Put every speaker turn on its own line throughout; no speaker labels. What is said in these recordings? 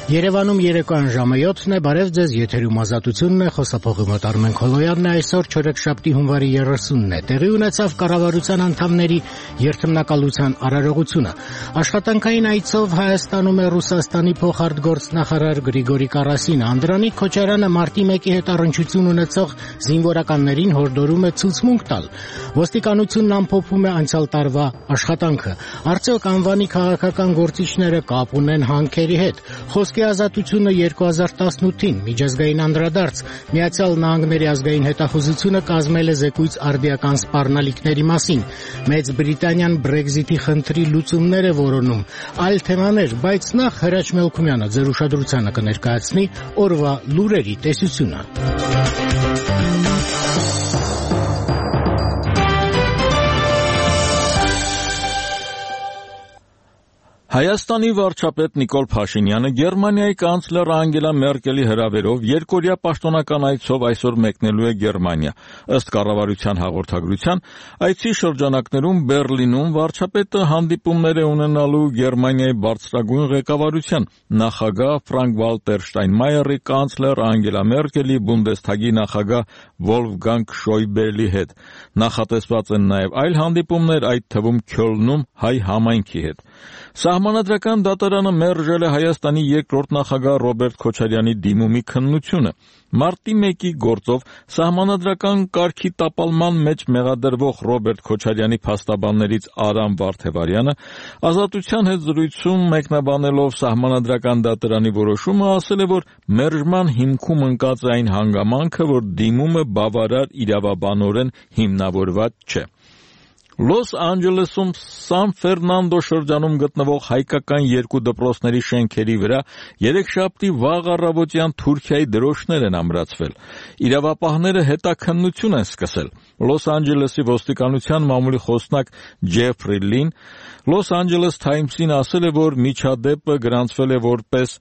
Երևանում երեկոյան ժամը 7-ն է, բարև ձեզ, եթերում ազատությունն է, խոսափողի մոտ Արմեն Քոլոյանն է, այսօր չորեքշաբթի հունվարի 30-ն է, տեղի ունեցավ կառավարության անդամների երթմնակալության արարողությունը։ Աշխատանքային այցով Հայաստանում է Ռուսաստանի փոխարտգործնախարար Գրիգորի Կարասինը, Անդրանիկ Քոչարյանը մարտի 1-ի հետ առնչություն ունեցող զինվորականներին հորդորում է ցուցմունք տալ։ Ոստիկանությունն ամփոփում է անցյալ տարվա աշխատանքը։ Արդյոք անվանի քաղաքական գործիչները կապ ունեն հանքերի հետ։ Խոսքի ազատությունը 2018-ին միջազգային անդրադարձ Միացյալ Նահանգների ազգային հետախուզությունը կազմել է զեկույց արդիական սպառնալիքների մասին։ Մեծ Բրիտանիան Brexit-ի խնդրի լուծումներ է որոնում։ Այլ թեմաներ, բայց նախ Հրաչ Մելքումյանը ձեր ուշադրությանը կներկայացնի օրվա լուրերի տեսությունը։
Հայաստանի վարչապետ Նիկոլ Փաշինյանը Գերմանիայի կանցլեր Անգելա Մերկելի հրավերով երկօրյա պաշտոնական այցով այսօր մեկնելու է Գերմանիա։ Ըստ կառավարության հաղորդագրության, այցի շրջանակներում Բերլինում վարչապետը հանդիպումներ է ունենալու Գերմանիայի բարձրագույն ղեկավարության նախագահ Ֆրանկ-Վալտեր Շտայնմայերի, կանցլեր Անգելա Մերկելի, Բունդեսթագի նախագահ Վոլֆգանգ Շոյբելի հետ։ Նախատեսված են նաև այլ հանդիպումներ, այդ թվում Քյոլնում հայ համայնքի հետ։ Սահմանադրական դատարանը մերժել է Հայաստանի երկրորդ նախագահ Ռոբերտ Քոչարյանի դիմումի քննությունը։ Մարտի 1-ի գործով սահմանադրական կարգի տապալման մեջ մեղադրվող Ռոբերտ Քոչարյանի փաստաբաններից Արամ Վարդևարյանը Ազատության հետ զրույցում մեկնաբանելով սահմանադրական դատարանի որոշումը ասել է, որ մերժման հիմքում ընկած է այն հանգամանքը, որ դիմումը բավարար իրավաբանորեն հիմնավորված չէ։ Լոս Անջելեսում Սան Ֆերնանդո շրջանում գտնվող հայկական երկու դպրոցների շենքերի վրա երեքշաբթի վաղ առավոտյան Թուրքիայի դրոշներ են ամրացվել։ Իրավապահները հետաքննություն են սկսել։ Լոս Անջելեսի ոստիկանության մամուլի խոսնակ Ջեֆրի Լին Լոս Անջելես Թայմսին ասել է, որ միջադեպը գրանցվել է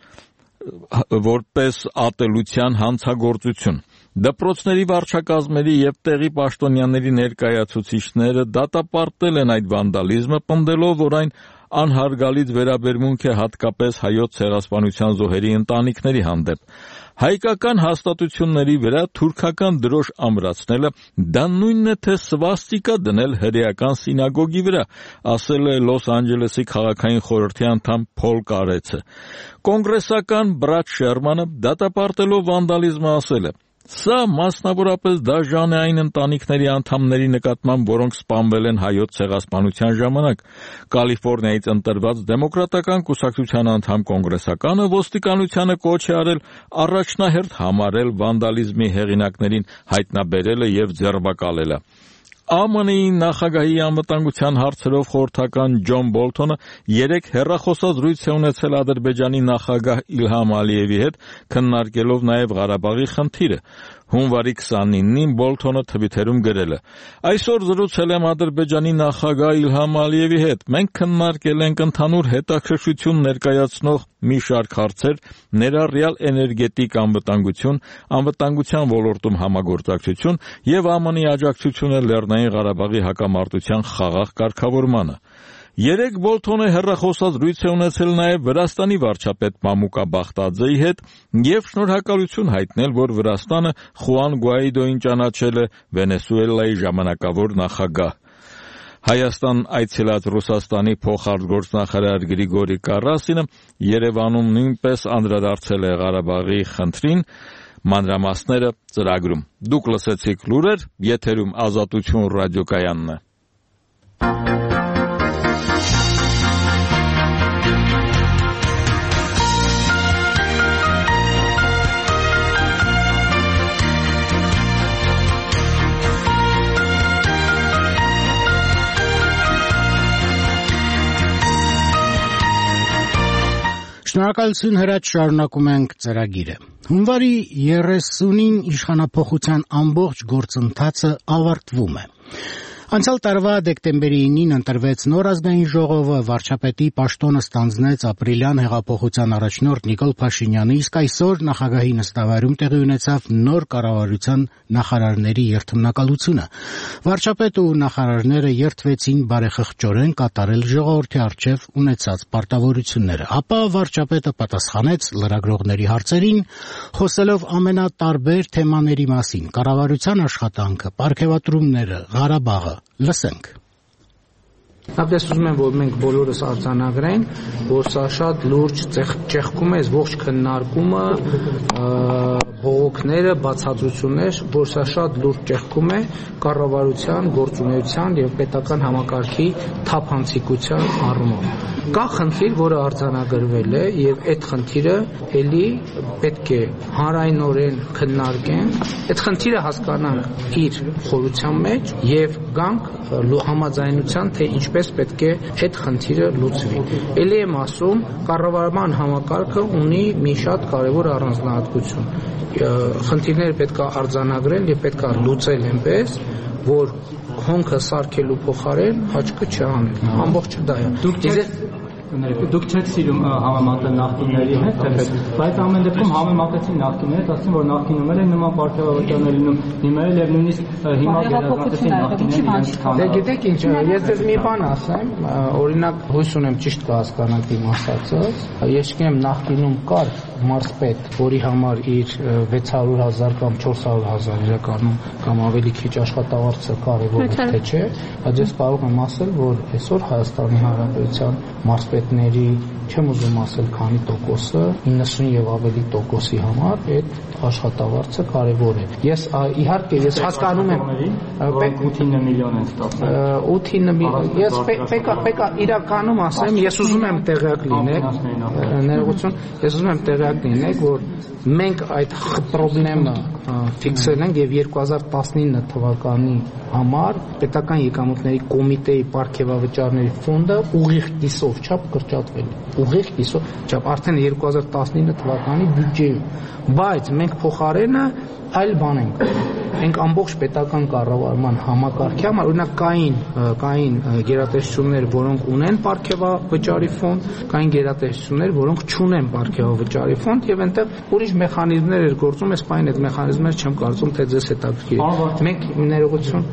որպես ատելության հանցագործություն։ Դպրոցների վարչակազմերի եւ տեղի պաշտոնյաների ներկայացուցիչները դատապարտել են այդ վանդալիզմը, պնդելով, որ այն անհարգալից վերաբերմունք է հատկապես հայոց ցեղասպանության զոհերի ընտանիքների հանդեպ։ Հայկական հաստատությունների վրա թուրքական դրոշ ամրացնելը դա նույնն է, թե սվաստիկա դնել հրեական սինագոգի վրա, ասել է Լոս Անջելեսի քաղաքային խորհրդի անդամ Փոլ Կարեցը։ Կոնգրեսական Բրադ Շերմանը դատապարտելով վանդալիզմը ասել է. Սա մասնավորապես դաժան է այն ընտանիքների անդամների նկատմամբ, որոնք սպանվել են հայոց ցեղասպանության ժամանակ։ Կալիֆոռնիայից ընտրված դեմոկրատական կուսակցության անդամ կոնգրեսականը ոստիկանությանը կոչ է արել առաջնահերթ համարել վանդալիզմի հեղինակներին հայտնաբերելը եւ ձերբակալելը։ ԱՄՆ-ի նախագահի անվտանգության հարցերով խորհրդական Ջոն Բոլթոնը երեկ հեռախոսազրույց է ունեցել Ադրբեջանի նախագահ Իլհամ Ալիևի հետ, քննարկելով նաև Ղարաբաղի խնդիրը։ Հունվարի 29-ին Բոլթոնը թվիթերում գրել է. Այսօր զրուցել եմ Ադրբեջանի նախագահ Իլհամ Ալիևի հետ։ Մենք քննարկել ենք ընդհանուր հետաքրքրություն ներկայացնող մի շարք հարցեր, ներառյալ էներգետիկ անվտանգություն, անվտանգության ոլորտում համագործակցություն եւ ԱՄՆ-ի աջակցությունը Լեռնային Ղարաբաղի հակամարտության խաղաղ կարգավորմանը։ Երեկ Բոլթոնը հեռախոսազրույց է ունեցել նաև Վրաստանի վարչապետ Մամուկա Բախտաձեի հետ եւ շնորհակալություն հայտնել, որ Վրաստանը Խուան Գուայդոին ճանաչել է Վենեսուելայի ժամանակավոր նախագահ։ Հայաստան այցելած Ռուսաստանի փոխարտգործնախարար Գրիգորի Կարասինը Երևանում նույնպես անդրադարձել է Ղարաբաղի խնդրին, մանրամասները ծրագրում։ Դուք լսեցիք լուրեր, եթերում Ազատություն ռադիոկայանն է։
Շնորհակալություն Հրաչ, շարունակում ենք ծրագիրը։ Հունվարի 30-ին իշխանափոխության ամբողջ գործընթացը ավարտվում է։ Անցյալ տարվա դեկտեմբերի 9-ին ընտրվեց նոր ազգային ժողովը, վարչապետի պաշտոնը ստանձնեց ապրիլյան հեղափոխության առաջնորդ Նիկոլ Փաշինյանը, իսկ այսօր նախագահի նստավայրում տեղի ունեցավ նոր կառավարության նախարարների երթմնակալությունը։ Վարչապետը ու նախարարները երթվեցին բարեխղճորեն կատարել ժողովրդի առջև ունեցած պարտավորությունները։ Ապա վարչապետը պատասխանեց լրագրողների հարցերին, խոսելով ամենատարբեր թեմաների մասին՝ կառավարության աշխատանքը, պարգևատրումները, Ղարաբաղը։ Լսենք։
Նախ ուզում եմ, որ մենք բոլորս արձանագրենք, որ սա շատ լուրջ ճեղքում է ողջ քննարկումը, բողոքները, բացատրություններ, որ սա շատ լուրջ ճեղքում է կառավարության, գործունեության եւ պետական համակարգի թափանցիկության առումով։ Կա խնդիր, որը արձանագրվել է եւ այդ խնդիրը ելի պետք է հանրայնորեն քննարկենք, այդ խնդիրը հասկանանք իր խորության մեջ եւ գանք համաձայնության, թե ինչպես պետք է այդ խնդիրը լուծվի։ Ելի եմ ասում, կառավարման համակարգը ունի մի շատ կարևոր առանձնահատկություն։ Խնդիրները պետք է արձանագրել եւ պետք է լուծել այնպես, որ հոնքը սարքելու փոխարեն աչքը չհանել։ Ամբողջը դա է։
Դուք չեք սիրում համեմատել նախկինների հետ, բայց ամեն դեպքում համեմատեցին նախկինների հետ, ասում որ նախկինում էլ նման պարգևավճարներ լինում, հիմա էլ եւ նույնիսկ հիմա գերազանցեցին նախկինների։
Գիտեք ինչ, ես ձեզ մի բան ասեմ, օրինակ հույս ունեմ ճիշտ կհասկանաք իմ ասածս, ես չգիտեմ նախկինում կար մարզպետ, որի համար իր 600,000 կամ 400,000 իրականում կամ ավելի քիչ աշխատավարձը կարևոր է թե չէ, բայց ես կարող եմ ասել, որ այսօր Հայաստանի Հանրապետության մարզպետների, չեմ ուզում ասել քանի տոկոսը, 90 եւ ավելի տոկոսի համար այդ աշխատավարձը կարևոր է։ Ես իհարկե ես հասկանում եմ
8 միլիոն են ստացել։
8 միլիոն։ Ես պետք է իրականում ասեմ, ես ուզում եմ տեղյակ լինեք, ներողություն, ես ուզում եմ տեղյակ լինեք, որ մենք այդ խնդրումը ֆիքսել ենք եւ 2019 թվականի համար պետական եկամուտների կոմիտեի պարգևավճարների ֆոնդը ուղիղ կիսով չափ կրճատվել է։ Ուղիղ կիսով չափ արդեն 2019 թվականի բյուջեում, բայց մենք փոխարենը այլ բան ենք։ Մենք ամբողջ պետական կառավարման համակարգի համար օրինակ կային գերատեսչություններ, որոնք ունեն պարգևավճարի ֆոնդ, կային գերատեսչություններ, որոնք չունեն պարգևավճարի ֆոնդ եւ այնտեղ ուրիշ մեխանիզմներ էր գործում, այս բանը այդ մեխանիզմները չեմ կարծում թե ձեզ հետաքրքիր է։ Մենք ներողություն,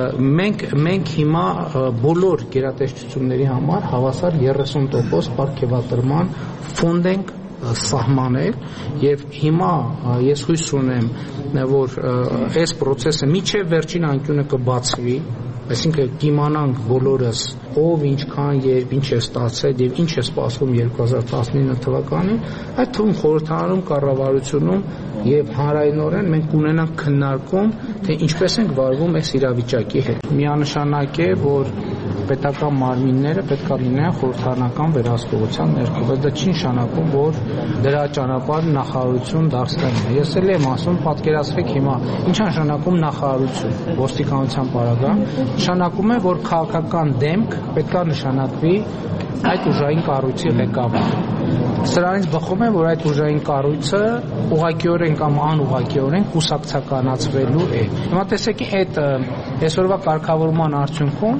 մենք հիմա բոլոր գերատեսչությունների համար հավասար 30% պարգևատրման ֆոնդ ենք սահմանել եւ հիմա ես հույս ունեմ, որ այս process-ը միջև վերջին անկյունը կբացվի, այսինքն կիմանանք բոլորս ով ինչքան երբ ինչ է ստացել եւ ինչ է սպասվում 2019 թվականին, այդ թվում խորհրդարանում կառավարությունում եւ հանրայնորեն մենք կունենանք քննարկում, թե ինչպես ենք վարվում այս իրավիճակի հետ։ Միանշանակ է, որ պետական մարմինները պետք է լինեն խորհրդարանական վերահսկողության ներքո, բայց դա չի նշանակում, որ դրա ճանապարհը նախարարություն դարձնելն է։ Ես էլ եմ ասում, պատկերացրեք հիմա ինչ նշանակում նախարարություն, ոստիկանության պարագան, նշանակում է, որ քաղաքական դեմք պետք է նշանակվի այդ ուժային կառույցի ղեկավար։ Սրանից բխում է, որ այդ ուժային կառույցը ուղղակիորեն կամ անուղղակիորեն կուսակցականացվելու է։ Հիմա տեսեք, այդ այսօրվա կարգավորման արդյունքում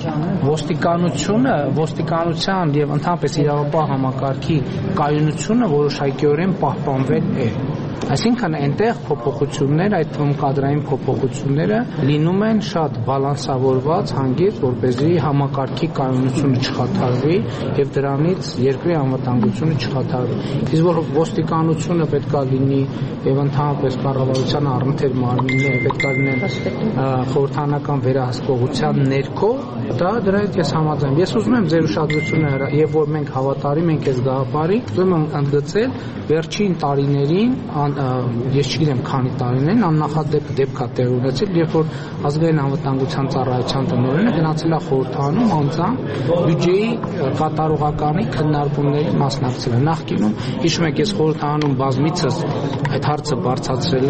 ոստիկանության եւ ընդհանրապես իրավապահ համակարգի կայունությունը որոշակիորեն պահպանվել է։ Այսինքն այնտեղ փոփոխություններ, այդ թվում կադրային փոփոխությունները լինում են շատ բալանսավորված, հանգիստ, որպեսզի համակարգի կայունությունը չխաթարվի եւ դրանից երկրի անվտանգությունը չխաթարվի։ Իսկ որ ոստիկանությունը պետք է լինի եւ ընդհանրապես կառավարության առընթեր մարմինները պետք է լինեն խորհրդարանական վերահսկողության ներքո, դա դրանից ես համաձայն եմ։ Ես ուզում եմ ձեր ուշադրությունը եւ որ մենք հավատարիմ ենք այս գաղափարին, ուզում եմ ընդգծել վերջին տարիներին, ես չգիտեմ քանի տարիներին աննախադեպ դեպք է տեղի ունեցել, երբ որ ազգային անվտանգության ծառայության տնօրենը գնացել է խորհրդարանում անձամբ բյուջեի կատարողականի քննարկումների մասնակցել է։ Նախկինում հիշում եք, ես խորհրդարանում բազմիցս այդ հարցը բարձրացրել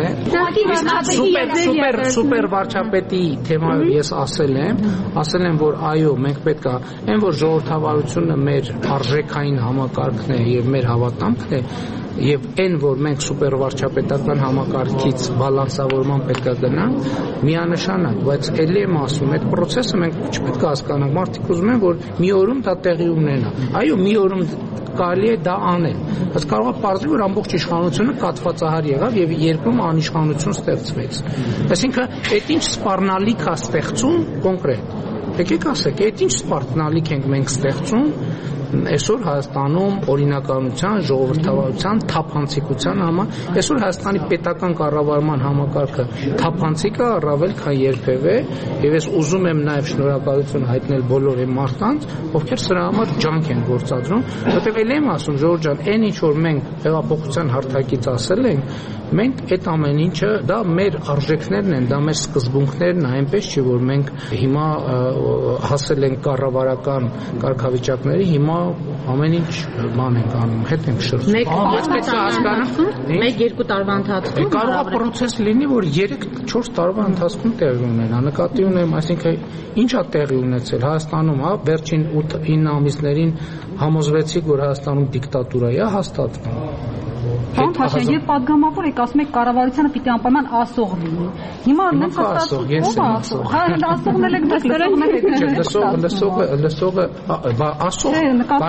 եմ։ Սուպեր վարչապետի թեմայով ես ասել եմ, որ այո, մենք պետք է այն որ ժողովրդավարությունը մեր արժեքային համակարգն է եւ մեր հավատամքն է, եւ այն որ մենք սուպերվարչապետական համակարգից բալանսավորման պետք է գնանք միանշանակ, բայց ելի եմ ասում, այդ process-ը մենք չպետք է հասկանանք, մարդիկ ուզում են որ մի օրում դա տեղի ունենա։ Այո, մի օրում կարելի է դա անել, բայց կարող է պարզվի, որ ամբողջ իշխանությունը կաթվածահար եղավ եւ երկրում անիշխանություն ստեղծվեց։ Այսինքն, այդ ինչ սպառնալիք է ստեղծում կոնկրետ։ Եկեք ասեք, այդ ինչ սպառնալիք ենք մենք ստեղծում այսօր Հայաստանում օրինականության, ժողովրդավարության, թափանցիկության համար, այսօր Հայաստանի պետական կառավարման համակարգը թափանցիկ է առավել քան երբևէ, եւ ես ուզում եմ նաեւ շնորհակալություն հայտնել բոլոր այն մարդկանց, ովքեր սրա համար ջանք են գործադրում, որտեղ ել եմ ասում, Ժորժ ջան, այն ինչ որ մենք հեղափոխության հարթակից ասել ենք, մենք այդ ամեն ինչը դա մեր արժեքներն են, դա մեր սկզբունքներն են, այնպես չի որ մենք հիմա հասել ենք կառավարական կարգավիճակների, հիմա ամեն ինչ բան ենք անում, հետ ենք շրջում։
Մեկ երկու տարվա ընթացքում
կարող է process լինի, որ 3-4 տարվա ընթացքում տեղի ունենա։ Նկատի ունեմ, այսինքն ինչա տեղի ունեցել Հայաստանում, հա, վերջին 8-9 ամիսներին համոզվեցիք, որ Հայաստանում դիկտատուրա է հաստատվում։
Պարոն Փաշյան, եւ падգամավոր եք ասում եք կառավարությունը պիտի անպայման ասող լինի։ Հիմա նենց ասող, ես եմ ասող։ Հա, ասողն եք լսողը ասող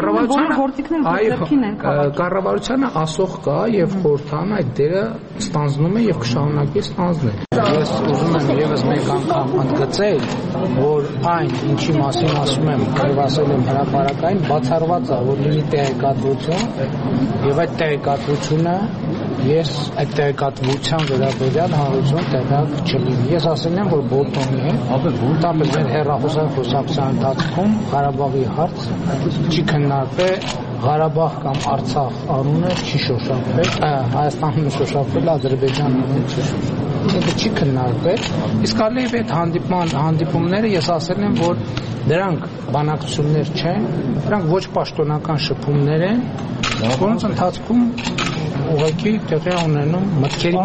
կառավարությունը ասող կա եւ խորհրդան այդ դերը ստանձնում է եւ կշարունակի ստանձնել։ Ես ուզում եմ եւս մեկ անգամ ընդգծել, որ այն ինչի մասին ասում եմ, եւ ասել եմ հրապարակային բացառված է, որ լինի տեղեկատվություն եւ այդ տեղեկատվությունը ես այդ տեղեկատվության վերաբերյալ հանրություն տեղյակ չլինի։ Ես ասել եմ, որ Բոլտոնի է, որտեղ մեր հեռախոսային խոսակցության ընթացքում Ղարաբաղի հարց չի քննարկվել, Ղարաբաղ կամ Արցախ անունը չի շոշափվել, Հայաստանում շոշափվել, Ադրբեջանում չի քննարկվել։ Իսկ ալիև այդ հանդիպումները ես ասել եմ, որ դրանք բանակցություններ չեն, դրանք ոչ պաշտոնական շփումներ են, որոնց ընթացքում ուղղակի տեղի ունենում մտքերի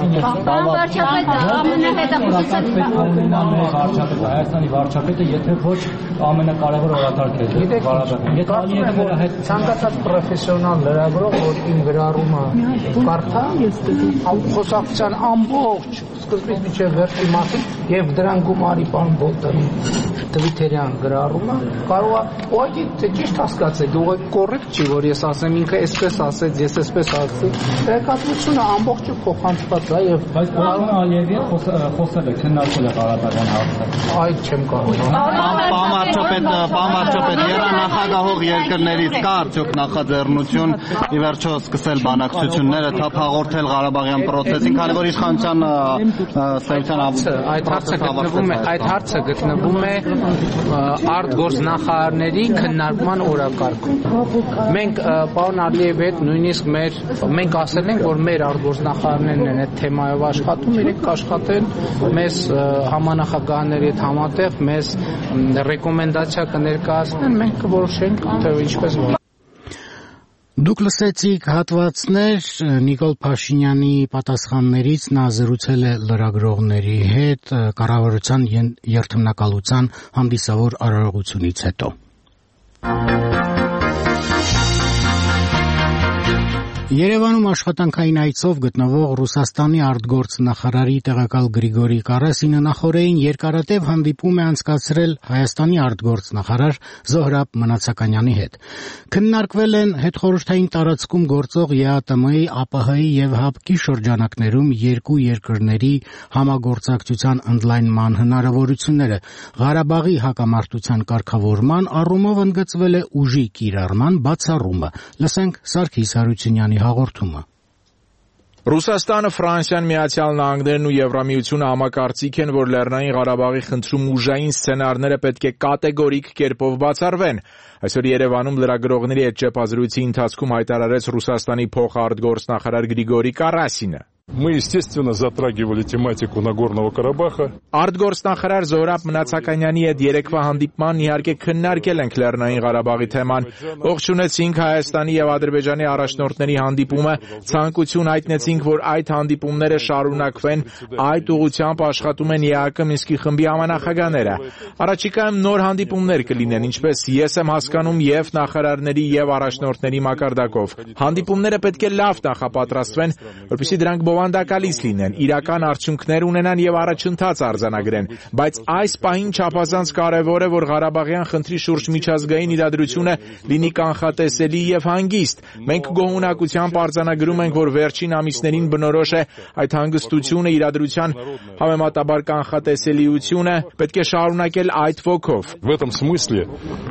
փոխանակում։
Հայաստանի վարչապետը, եթե ոչ ամենակարևոր օրակարգ է։
Ցանկացած պրոֆեսիոնալ լրագրող, որ ին գրառումը կարդա, խոսակցության ամբողջ սկզբից մինչև վերջի մասին եւ դրան գումարի պարոն Բոլտոնի Թվիթերյան գրառումը կարող է ուղղակի ճիշտ հասկացել, ուղղակի կոռեկտ չի, որ ես ասեմ ինքը այսպես ասեց, ես այսպես ասեցի։ Տեղեկատվությունը ամբողջը փոխանցված է եւ
պարոն Ալիևի խոսել է, քննարկել է Ղարաբաղյան հարցը։
Այդ չեմ կարող։
Պարոն երանախագահող երկրներից կա արդյոք նախաձեռնություն ի վերջո սկսել բանակցությունները, թափ հաղորդել Ղարաբաղյան process-ին, քանի որ իշխանության
այդ հարցը գտնվում է արտգործնախարարների քննարկման օրակարգում։ Մենք պարոն Ալիևի հետ նույնիսկ մենք ասել ենք, որ մեր արտգործնախարարներն են այդ թեմայով աշխատում, իրենք կաշխատեն մեզ համանախագահների հետ համատեղ մեզ ռեկոմենդացիա կներկայացնեն, մենք կորոշենք, թե ինչպես որ։
Դուք լսեցիք հատվածներ Նիկոլ Փաշինյանի պատասխաններից, նա զրուցել է լրագրողների հետ կառավարության երթմնակալության հանդիսավոր արարողությունից հետո։ Երևանում աշխատանքային այցով գտնվող Ռուսաստանի արտգործնախարարի տեղակալ Գրիգորի Կարասինը նախորդին երկարատև հանդիպում է անցկացրել Հայաստանի արտգործնախարար Զոհրաբ Մնացականյանի հետ։ Քննարկվել են հետխորհրդային տարածքում գործող ԵԱՏՄ-ի, ԱՊՀ-ի եւ ՀԱՊԿ-ի շրջանակներում երկու երկրների համագործակցության ընդլայնման հնարավորությունները։ Ղարաբաղի հակամարտության կարգավորման առումով ընդգծվել է ուժի կիրառման բացառումը։ Լսենք Սարգիս Հարությունյանի հաղորդումը։
Ռուսաստանը, Ֆրանսիան, Միացյալ Նահանգներն ու Եվրամիությունը համակարծիք են, որ Լեռնային Ղարաբաղի խնդրում ուժային սցենարները պետք է կատեգորիկ կերպով բացառվեն։ Այսօր Երևանում լրագրողների հետ ճեպազրույցի ընթացքում հայտարարեց Ռուսաստանի փոխարտգործնախարար Գրիգորի Կարասինը։
Мы, естественно, затрагивали тематику Нагорного Карабаха.
Արտգործնախարար Զորաբ Մնացականյանի հետ երեկվա հանդիպման իհարկե քննարկել ենք Լեռնային Ղարաբաղի թեման։ Ողջունեցինք Հայաստանի եւ Ադրբեջանի առաջնորդների հանդիպումը, ցանկություն հայտնեցինք, որ այդ հանդիպումները շարունակվեն, այդ ուղղությամբ աշխատում են ԵԱԿ Մինսկի խմբի համանախագահները։ Առաջիկայում նոր հանդիպումներ կլինեն, ինչպես ես եմ հասկանում, եւ նախարարների եւ առաջնորդների մակարդակով։ Հանդիպումները պետք է լավ նախապատրաստվեն, որպեսզի դրանք բովանդակալից լինեն, իրական արդյունքներ ունենան եւ առաջընթաց արձանագրեն, բայց այս պահին չափազանց կարեւոր է, որ Ղարաբաղյան խնդրի շուրջ միջազգային իրադրությունը լինի կանխատեսելի եւ հանգիստ։ Մենք գոհունակությամբ արձանագրում ենք, որ վերջին ամիսներին բնորոշ է այդ հանգստությունը, իրադրության համեմատաբար կանխատեսելիությունը, պետք է շարունակել այդ ոգով։
В этом смысле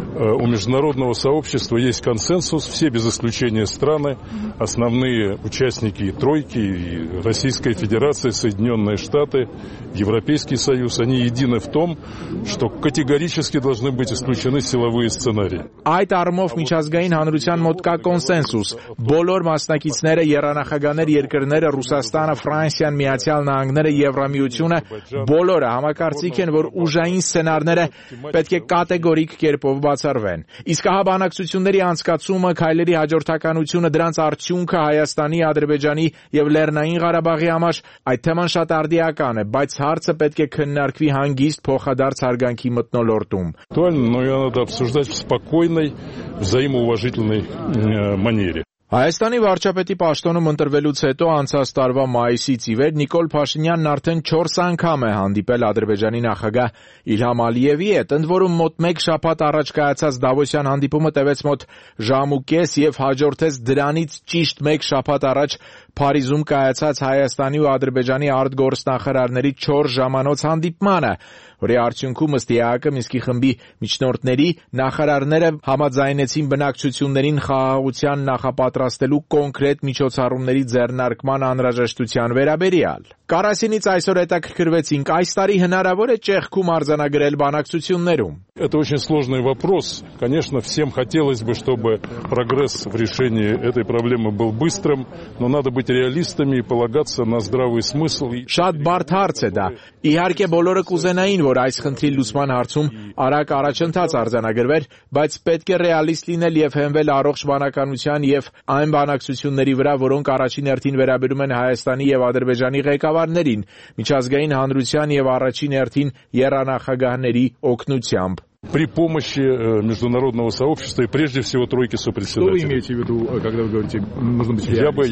у международного сообщества есть консенсус, все без исключения страны, основные участники тройки, и Российская Федерация, Соединенные Штаты, Европейский Союз, они едины в том, что категорически должны быть исключены силовые сценарии.
Այդ առումով միջազգային հանրության մոտ կա կոնսենսուս։ Բոլոր մասնակիցները, եռանախագահներ երկրները, Ռուսաստանը, Ֆրանսիան, Միացյալ Նահանգները, Եվրամիությունը, բոլորը համակարծիք են, որ ուժային սցենարները պետք է կատեգորիկ կերպով բացառվեն։ Իսկ հա բանակցությունների անցկացումը, քայլերի հաջորդականությունը, դրանց արդյունքը Հայաստանի, Ադրբեջանի եւ Լեռնային Ղարաբաղի համար այդ թեման շատ արդիական է, բայց հարցը պետք է քննարկվի հանգիստ փոխադարձ հարգանքի մթնոլորտում։
Но ее надо обсуждать в спокойной, взаимоуважительной манере.
Հայաստանի վարչապետի պաշտոնում ընտրվելուց հետո անցած տարվա մայիսից ի վեր Նիկոլ Փաշինյանն արդեն 4 անգամ է հանդիպել Ադրբեջանի նախագահ Իլհամ Ալիևի հետ, ընդ որում մոտ 1 շաբաթ առաջ կայացած Դավոսյան հանդիպումը տևեց մոտ ժամ ու կես եւ հաջորդեց դրանից ճիշտ 1 շաբաթ առաջ Փարիզում կայացած Հայաստանի ու Ադրբեջանի արտգործնախարարների 4 ժամանոց հանդիպմանը, որի արդյունքում ըստ ԵԱԿ Մինսկի խմբի միջնորդների նախարարները համաձայնեցին բնակչություններին խաղաղության նախապատրաստելու կոնկրետ միջոցառումների ձեռնարկման անհրաժեշտության վերաբերյալ։ Կարասինից այսօր հետաքրքրվեցինք, այս տարի հնարավոր է ճեղքում արձանագրել բանակցություններում։
Это очень сложный вопрос. Конечно, всем хотелось бы, чтобы прогресс в решении этой проблемы был быстрым, но надо быть реалистами и полагаться на здравый смысл.
Շատ բարդ հարց է դա։ Իհարկե բոլորը կուզենային, որ այս խնդրի լուծման հարցում արագ առաջընթաց արձանագրվեր, բայց պետք է ռեալիստ լինել եւ հենվել առողջ բանականության եւ այն բանակցությունների վրա, որոնք առաջին հերթին վերաբերում են Հայաստանի եւ Ադրբեջանի ղեկավարներին, միջազգային հանրության եւ առաջին հերթին եռանախագահների օգնությամբ։
При помощи международного сообщества и прежде всего тройки сопредседателей.
Что вы имеете в виду, когда вы говорите, нужно быть реалистом?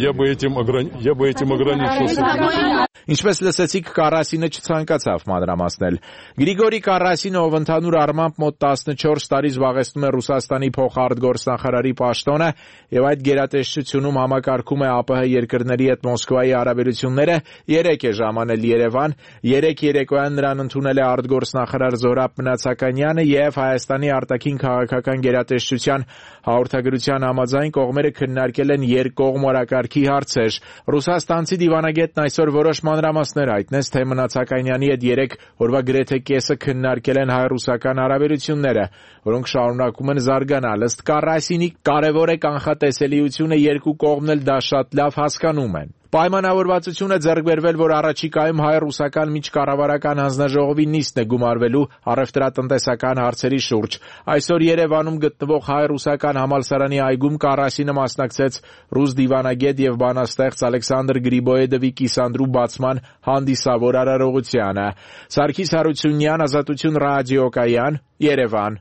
Я бы этим ограничился.
Ինչպես լսեցիք, Կարասինը չցանկացավ մանրամասնել։ Գրիգորի Կարասինը, ով ընդհանուր առմամբ մոտ 14 տարի զբաղեցնում է Ռուսաստանի փոխարտգործնախարարի պաշտոնը եւ այդ գերատեսչությունում համակարգում է ԱՊՀ երկրների հետ Մոսկվայի հարաբերությունները, 3 է ժամանել Երևան, 3 երեկոյան նրան ընդունել է արտգործնախարար Զորաբ Մնացականյանը եւ Հայաստանի արտաքին քաղաքական գերատեսչության հաղորդագրության համաձայն կողմերը քննարկել են երկկողմ օրակարգի հարցեր։ Ռուսաստանցի դիվանագետն այսօր որոշ մանրամասներ հայտնեց, թե Մնացականյանի հետ 3 օրվա գրեթե կեսը քննարկել են հայ-ռուսական հարաբերությունները, որոնք շարունակում են զարգանալ։ Ըստ Կարասինի կարևոր է կանխատեսելիությունը, երկու կողմն էլ դա շատ լավ հասկանում են։ Պայմանավորվածություն է ձեռք բերվել, որ առաջիկայում հայ-ռուսական միջկառավարական հանձնաժողովի նիստն է գումարվելու առևտրատնտեսական հարցերի շուրջ։ Այսօր Երևանում գտնվող հայ-ռուսական համալսարանի այգում Կարասինը մասնակցեց ռուս դիվանագետ եւ բանաստեղծ Ալեքսանդր Գրիբոեդովի կիսանդրու բացման հանդիսավոր արարողությանը։ Սարգիս Հարությունյան, Ազատություն ռադիոկայան, Երևան։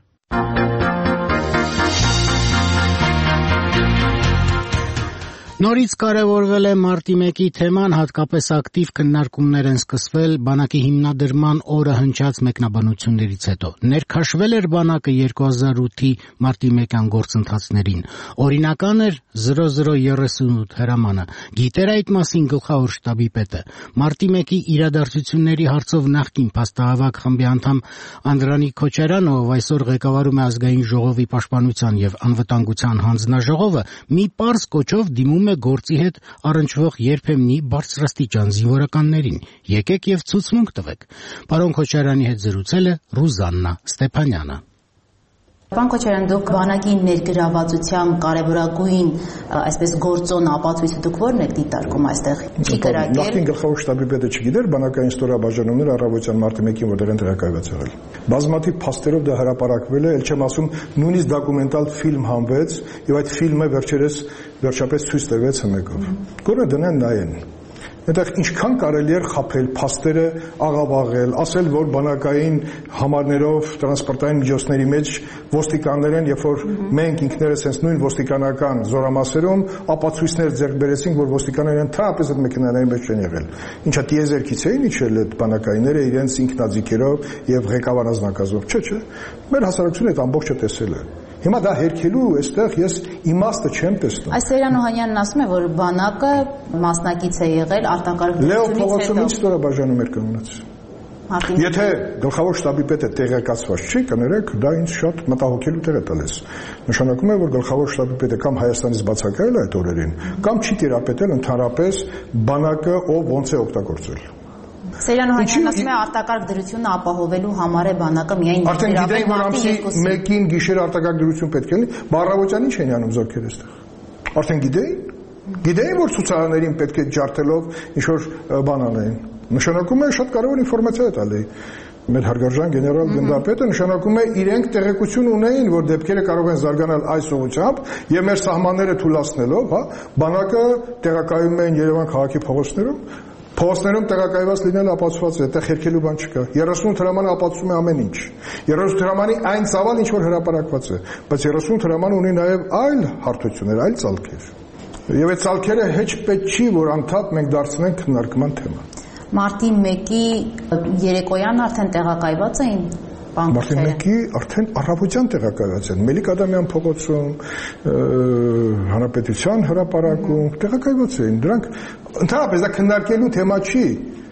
Նորից կարևորվել է մարտի 1-ի թեման, հատկապես ակտիվ քննարկումներ են սկսվել բանակի հիմնադրման օրը հնչած մեկնաբանություններից հետո։ Ներքաշվել էր բանակը 2008-ի մարտի 1-յան գործընթացներին։ Օրինական էր 0038 հրամանը։ Գիտեր այդ մասին գլխավոր շտաբի պետը։ Մարտի 1-ի իրադարձությունների հարցով նախկին փաստահավաք խմբի անդամ Անդրանիկ Քոչարյանը, ով այսօր ղեկավարում է ազգային ժողովի պաշտպանության եւ անվտանգության հանձնաժողովը, մի պարզ կոչով դիմում գործի հետ առնչվող երբեմնի բարձրաստիճան զինվորականներին։ Եկեք եւ ցուցմունք տվեք։ Պարոն Քոչարյանի հետ զրուցել է Ռուզաննա Ստեփանյանը։
Պարոն Քոչարյան, դուք բանակի ներգրավվածության կարևորագույն այսպես գործոն ապացույցը դուք ո՞րն եք դիտարկում այստեղ։ Չի կրակել։
Նախկին գլխավոր շտաբի պետը չգիտեր բանակային ստորաբաժանումները առավոտյան մարտի 1-ին որտեղ են տեղակայված եղել։ Բազմաթիվ փաստերով դա հրապարակվել է, ել չեմ ասում, նույնիսկ դոկումենտալ ֆիլմ հանվեց, եւ այդ ֆիլմը վերջապես ցույց տրվեց հմեկով։ Գոնե դնեն նայեն։ Այդտեղ ինչքան կարելի էր խաբել փաստերը, աղավաղել, ասել, որ բանակային համարներով տրանսպորտային միջոցների մեջ ոստիկաններ են, երբ որ մենք ինքներս հենց նույն ոստիկանական զորամասերում ապացույցներ ձեռք բերեցինք, որ ոստիկանները ընդհանրապես այդ մեքենաների մեջ չեն եղել։ Ինչա տիեզերքից էին իջել այդ բանակայինները իրենց ինքնաձիգերով եւ ղեկավար անձնակազմով։ Չէ։ Մեր հասարակությունը այդ ամբողջը տեսել է։ Հիմա դա հերքելու այստեղ ես իմաստը չեմ տեսնում։
Այս Սերյան Օհանյանն ասում է, որ բանակը մասնակից է եղել արտակարգ
դրությունից հետո։ Լեո ստորաբաժանում էր կանգնած։ Եթե գլխավոր շտաբի պետը տեղեկացված չի, կներեք, դա ինձ շատ մտահոգելու տեղ է տալիս։ Նշանակում է, որ գլխավոր շտաբի պետը կամ Հայաստանից բացակայել է այդ օրերին, կամ չի տիրապետել ընդհանրապես բանակը ով ոնց է օգտագործել։
Սերյան Օհանյանն ասում է արտակարգ դրությունը ապահովելու համար է բանակը միայն
արդեն գիտեին, որ ամսի 1-ին գիշեր արտակարգ դրություն պետք է լինի, առավոտյան ինչ են անում զորքերը այստեղ։ Արդեն գիտեին, որ ցուցարարներին պետք է ջարդելով ինչ որ բան անեն։ Նշանակում է շատ կարևոր ինֆորմացիա է տալի։ Մեր հարգարժան գեներալ գնդապետը նշանակում է իրենք տեղեկություն ունեին, որ դեպքերը կարող են զարգանալ այս ուղղությամբ եւ մեր սահմանները թույլատնելով, հա, բանակը տեղակայում են Երևան քաղաքի փողոցներում։ Փողոցներում տեղակայված լինելը ապացուցված է, այդտեղ հերքելու բան չկա։ 38 հրամանը ապացուցում է ամեն ինչ։ 38 հրամանի այն ծավալ ինչ որ հրապարակված է, բայց 38 հրամանը ունի նաև այլ հարթություններ, այլ ցալքեր։ Եվ այդ ցալքերը հեչ պետք չի, որ անդադ մենք դարձնենք քննարկման թեմա։
Մարտի 1-ի երեկոյան արդեն տեղակայված էին
Մարտի 1-ի արդեն առավոտյան տեղակայված են։ Մելիք Ադամյան փողոցում, Հանրապետության հրապարակում տեղակայված էին։ Դրանք ընդհանրապես դա քննարկելու թեմա չի։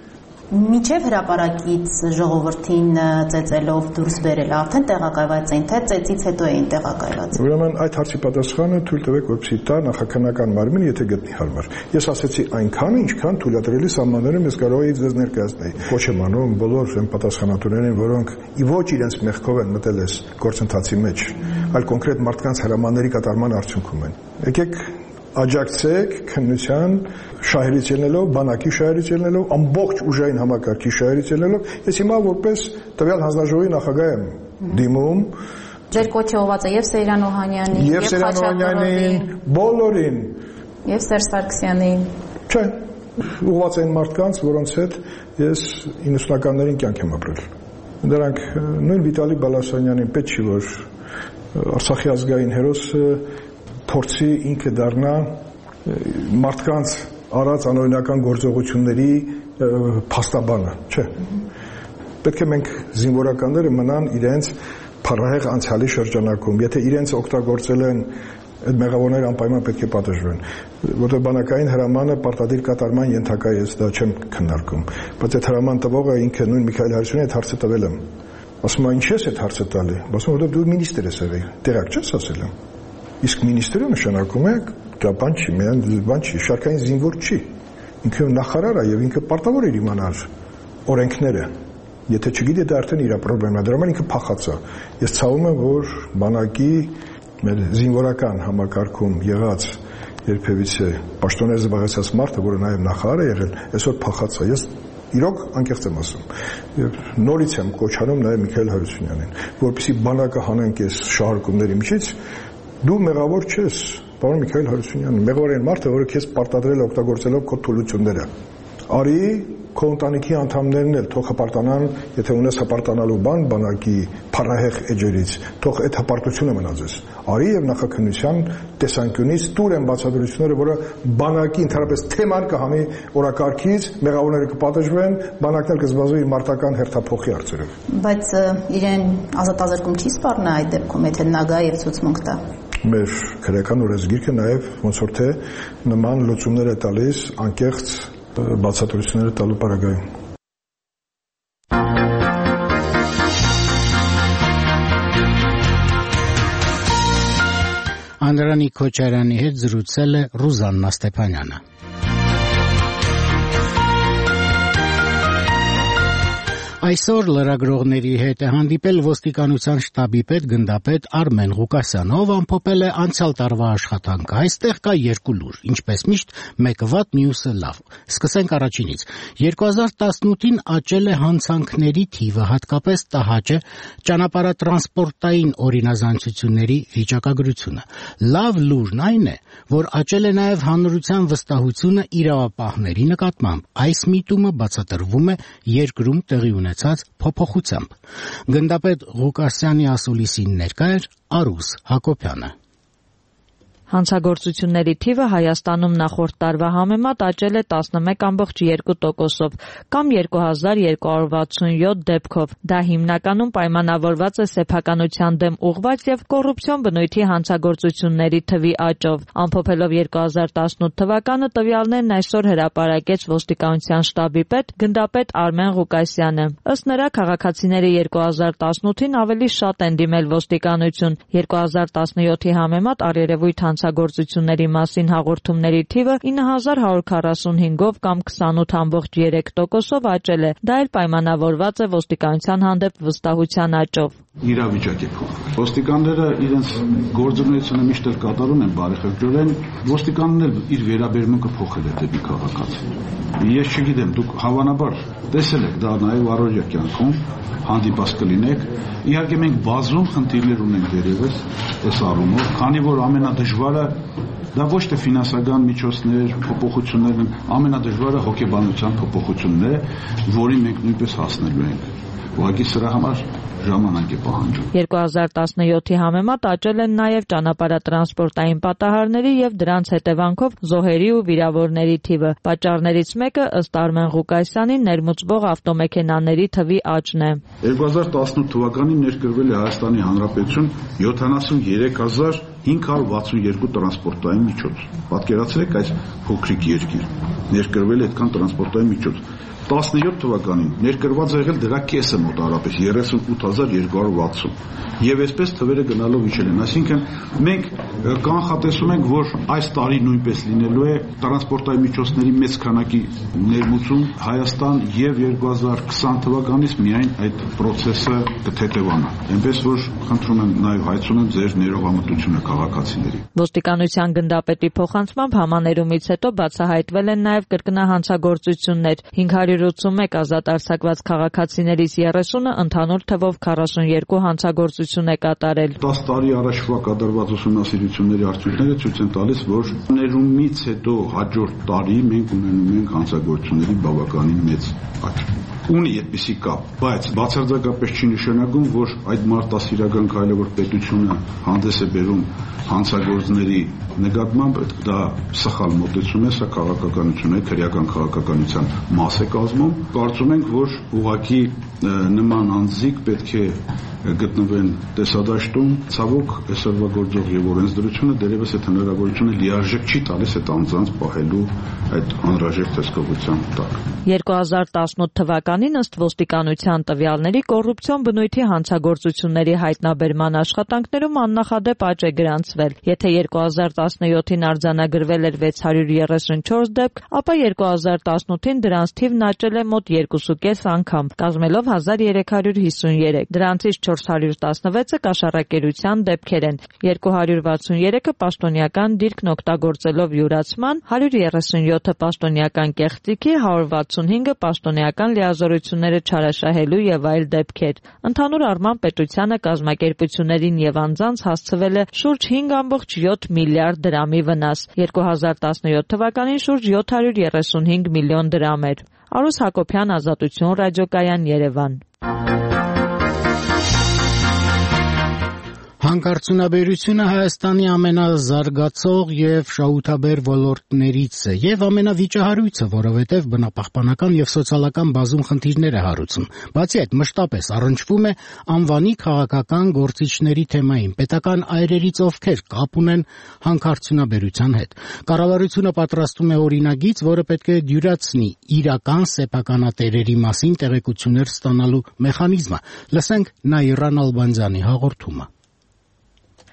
Միջև հրապարակից ժողովրդին ծեծելով դուրս բերել, արդեն տեղակայված էին, թե ծեծից հետո էին տեղակայված։
Ուրեմն այդ հարցի պատասխանը թույլ տվեք, որպեսզի տա նախաքննական մարմինը, եթե գտնի հարմար։ Ես ասացի այնքանը, ինչքան թույլատրելի սահմաններում ես կարող էի ձեզ ներկայացնել։ Ոչ եմ անում բոլոր այն պատասխանատուներին, որոնք ոչ իրենց մեղքով են մտել այս գործընթացի մեջ, այլ կոնկրետ մարդկանց հրամանների կատարման արդյունքում են։ Եկեք աջակցեք քննության շահերից ելնելով, բանակի շահերից ելնելով, ամբողջ ուժային համակարգի շահերից ելնելով, ես հիմա որպես տվյալ հանձնաժողովի նախագահ եմ դիմում
Ձեր կոչը ուղղված է եւ Սերյան Օհանյանին,
եւ Խաչատրյանին, բոլորին,
եւ Սերժ Սարգսյանին։
Չէ, ուղղված են մարդկանց, որոնց հետ ես 90-ականներին կյանք եմ ապրել։ Դրանք նույն Վիտալի Բալասանյանին պետք չի, որ Արցախի ազգային հերոսը փորձի ինքը դառնա մարդկանց արած անօրինական գործողությունների փաստաբանը, չէ։ Պետք է մենք զինվորականները մնան իրենց փառահեղ անցյալի շրջանակում, եթե իրենց օգտագործել են այդ մեղավորները անպայման պետք է պատժվեն, որտեղ բանակային հրամանը պարտադիր կատարման ենթակա է, դա չեմ քննարկում, բայց այդ հրաման տվողը ինքը նույն Միքայել Հարությունյանը այդ հարցը տվել եմ։ Ասում է, ինչ ես այդ հարցը տալի, ասում որտեղ դու մինիստր ես եղել, տեղակ չես ասել եմ։ Իսկ մինիստրը նշանակում է դա բան չի, միայն բան չի, շարքային զինվոր չի։ Ինքը նախարար է եւ ինքը պարտավոր է իմանալ օրենքները։ Եթե չգիտի, դա արդեն իր խնդիրն է, դրա համար ինքը փախած է։ Ես ցավում եմ, որ բանակի մեր զինվորական համակարգում եղած երբևիցե պաշտոններ զբաղեցած մարդը, որը նաեւ նախարար է եղել, այսօր փախած է։ Ես իրոք անկեղծ եմ ասում։ Եվ նորից եմ կոչանում նաեւ Միքայել Հարությունյանին, որպեսզի բանակը հանենք այս շահարկումների միջից։ Դու մեղավոր չես, պարոն Միքայել Հարությունյան, մեղավոր են մարդը, որը քեզ պարտադրել է օգտագործելով քո թուլությունները։ Արի քո ընտանիքի անդամներն էլ թող հպարտանան, եթե ունես հպարտանալու բան բանակի փառահեղ էջերից, թող այդ հպարտությունը մնա ձեզ։ Արի եւ նախաքննության տեսանկյունից տուր են բացատրությունները, որը բանակի ընդհանրապես թեման կհանի օրակարգից, մեղավորները կպատժվեն, բանակն էլ կզբաղվի մարտական հերթափոխի հարցերով։
Բայց իրեն ազատազրկում չի սպառնա այդ դեպքում, եթե նա գա եւ ցուցմունք տա։
Մեր քրեական օրենսգիրքը նաեւ ոնց որ թե նման լուծումներ է տալիս անկեղծ բացատրությունները տալու պարագայում։
Անդրանիկ Քոչարյանի հետ զրուցել է Ռուզաննա Ստեփանյանը։ Այսօր լրագրողների հետ է հանդիպել ոստիկանության շտաբի պետ գնդապետ Արմեն Ղուկասյանը, ով ամփոփել է անցյալ տարվա աշխատանքը։ Այստեղ կա երկու լուր, ինչպես միշտ, մեկը վատ, մյուսը լավ։ Սկսենք առաջինից։ 2018-ին աճել է հանցանքների թիվը, հատկապես տհաճ է ճանապարհատրանսպորտային օրինազանցությունների վիճակագրությունը։ Լավ լուրն այն է, որ աճել է նաև հանրության վստահությունը իրավապահների նկատմամբ։ Այս միտումը բացատրվում է երկրում տեղի ունեցած փոփոխությամբ։ Գնդապետ Ղուկասյանի ասուլիսին ներկա էր Արուս Հակոբյանը։
Հանցագործությունների թիվը Հայաստանում նախորդ տարվա համեմատ աճել է 11.2%-ով կամ 2267 դեպքով։ Դա հիմնականում պայմանավորված է սեփականության դեմ ուղղված եւ կոռուպցիոն բնույթի հանցագործությունների թվի աճով։ Ամփոփելով 2018 թվականը տվյալներն այսօր հրապարակեց ոստիկանության շտաբի պետ գնդապետ Արմեն Ղուկասյանը։ Ըստ նրա, քաղաքացիները 2018-ին ավելի շատ են դիմել ոստիկանություն։ 2017-ի համեմատ առերևույթ հանցագործությունների մասին հաղորդումների թիվը 9145-ով կամ 28.3%-ով աճել է։ Դա էլ պայմանավորված է ոստիկանության հանդեպ վստահության աճով։
Իրավիճակ է փոխվել։ Ոստիկանները իրենց գործունեությունը միշտ էլ կատարում են բարեխիղճորեն, ոստիկանն էլ իր վերաբերմունքը փոխել է դեպի քաղաքացին։ Ես չգիտեմ, դուք հավանաբար տեսել եք դա նաև առօրյա կյանքում, հանդիպած կլինեք։ Իհարկե մենք բազում խնդիրներ ունենք դերևս այս առումով, քանի որ ամենադժվարը դա ոչ թե ֆինանսական միջոցներ, փոփոխություններ են, ամենադժվարը հոգեբանության փոփոխությունն է, որին մենք նույնպես հասնելու ենք։ Ուղղակի սրա համար ժամանակ է պահանջում։
2017-ի համեմատ աճել են նաև ճանապարհատրանսպորտային պատահարների եւ դրանց հետևանքով զոհերի ու վիրավորների թիվը։ Պատճառներից մեկը ըստ Արմեն Ղուկասյանի ներմուծվող ավտոմեքենաների թվի աճն է։
2018 թվականին ներկրվել է Հայաստանի Հանրապետություն 73562 տրանսպորտային միջոց։ Պատկերացրեք այս փոքրիկ երկիր ներկրվել է այդքան տրանսպորտային միջոց։ 17 թվականին ներկրված եղել դրա կեսը մոտարապես 38260 եւ այսպես թվերը գնալով իջել են, այսինքն մենք կանխատեսում ենք, որ այս տարի նույնպես լինելու է տրանսպորտային միջոցների մեծ քանակի ներմուծում Հայաստան եւ 2020 թվականից միայն այդ process-ը կթեթևանա։ Այնպես որ խնդրում եմ նաեւ հայցում եմ ձեր ներողամտությունը քաղաքացիների։
Ոստիկանության գնդապետի փոխանցմամբ համաներումից հետո բացահայտվել են նաեւ կրկնահանցագործություններ 581 ազատ արձակված քաղաքացիներից 30-ը ընդհանուր թվով 42 հանցագործություն է կատարել։
10 տարի առաջվա կատարված ուսումնասիրությունների արդյունքները ցույց են տալիս, որ ներումից հետո հաջորդ տարի մենք ունենում ենք հանցագործությունների բավականին մեծ աճ։ Ունի այդպիսի կապ, բայց բացարձակապես չի նշանակում, որ այդ մարդասիրական քայլը, որ պետությունը հանդես է բերում հանցագործների նկատմամբ, դա սխալ մոտեցում է, սա քաղաքականություն է, քրեական քաղաքականության մաս է կազմում։ Կարծում ենք, որ ուղղակի նման անձիկ պետք է գտնվեն տեսադաշտում, ցավոք այսօրվա գործող եւ օրենսդրությունը դերևս այդ հնարավորությունը լիարժեք չի տալիս այդ անձանց պահելու այդ անհրաժեշտ հսկողության տակ։
2018 թվականին ըստ ոստիկանության տվյալների կոռուպցիոն բնույթի հանցագործությունների հայտնաբերման աշխատանքներում աննախադեպ աճ է գրանցվել։ Եթե 2017-ին արձանագրվել էր 634 դեպք, ապա 2018-ին դրանց թիվն աճել է մոտ 2.5 անգամ, կազմելով 1353։ Դրանցից 416-ը կաշառակերության դեպքեր են, 263-ը պաշտոնյական դիրքն օգտագործելով յուրացման, 137-ը պաշտոնյական կեղծիքի, 165-ը պաշտոնյական լիազորությունները չարաշահելու եւ այլ դեպքեր։ Ընդհանուր առմամբ պետությանը կազմակերպություններին եւ անձանց հասցվել է շուրջ 5.7 միլիարդ դրամի վնաս, 2017 թվականին շուրջ 735 միլիոն դրամ էր։ Արուս Հակոբյան, Ազատություն ռադիոկայան, Երևան։
Հանքարդյունաբերությունը Հայաստանի ամենազարգացող եւ շահութաբեր ոլորտներից է եւ ամենավիճահարույցը, որովհետեւ բնապահպանական եւ սոցիալական բազում խնդիրներ է հարուցում։ Բացի այդ, մշտապես առնչվում է անվանի քաղաքական գործիչների թեմային, պետական այրերից ովքեր կապ ունեն հանքարդյունաբերության հետ։ Կառավարությունը պատրաստում է օրինագիծ, որը պետք է դյուրացնի իրական սեփականատերերի մասին տեղեկություններ ստանալու մեխանիզմը։ Լսենք Նաիրան Ալբանդյանի հաղորդումը։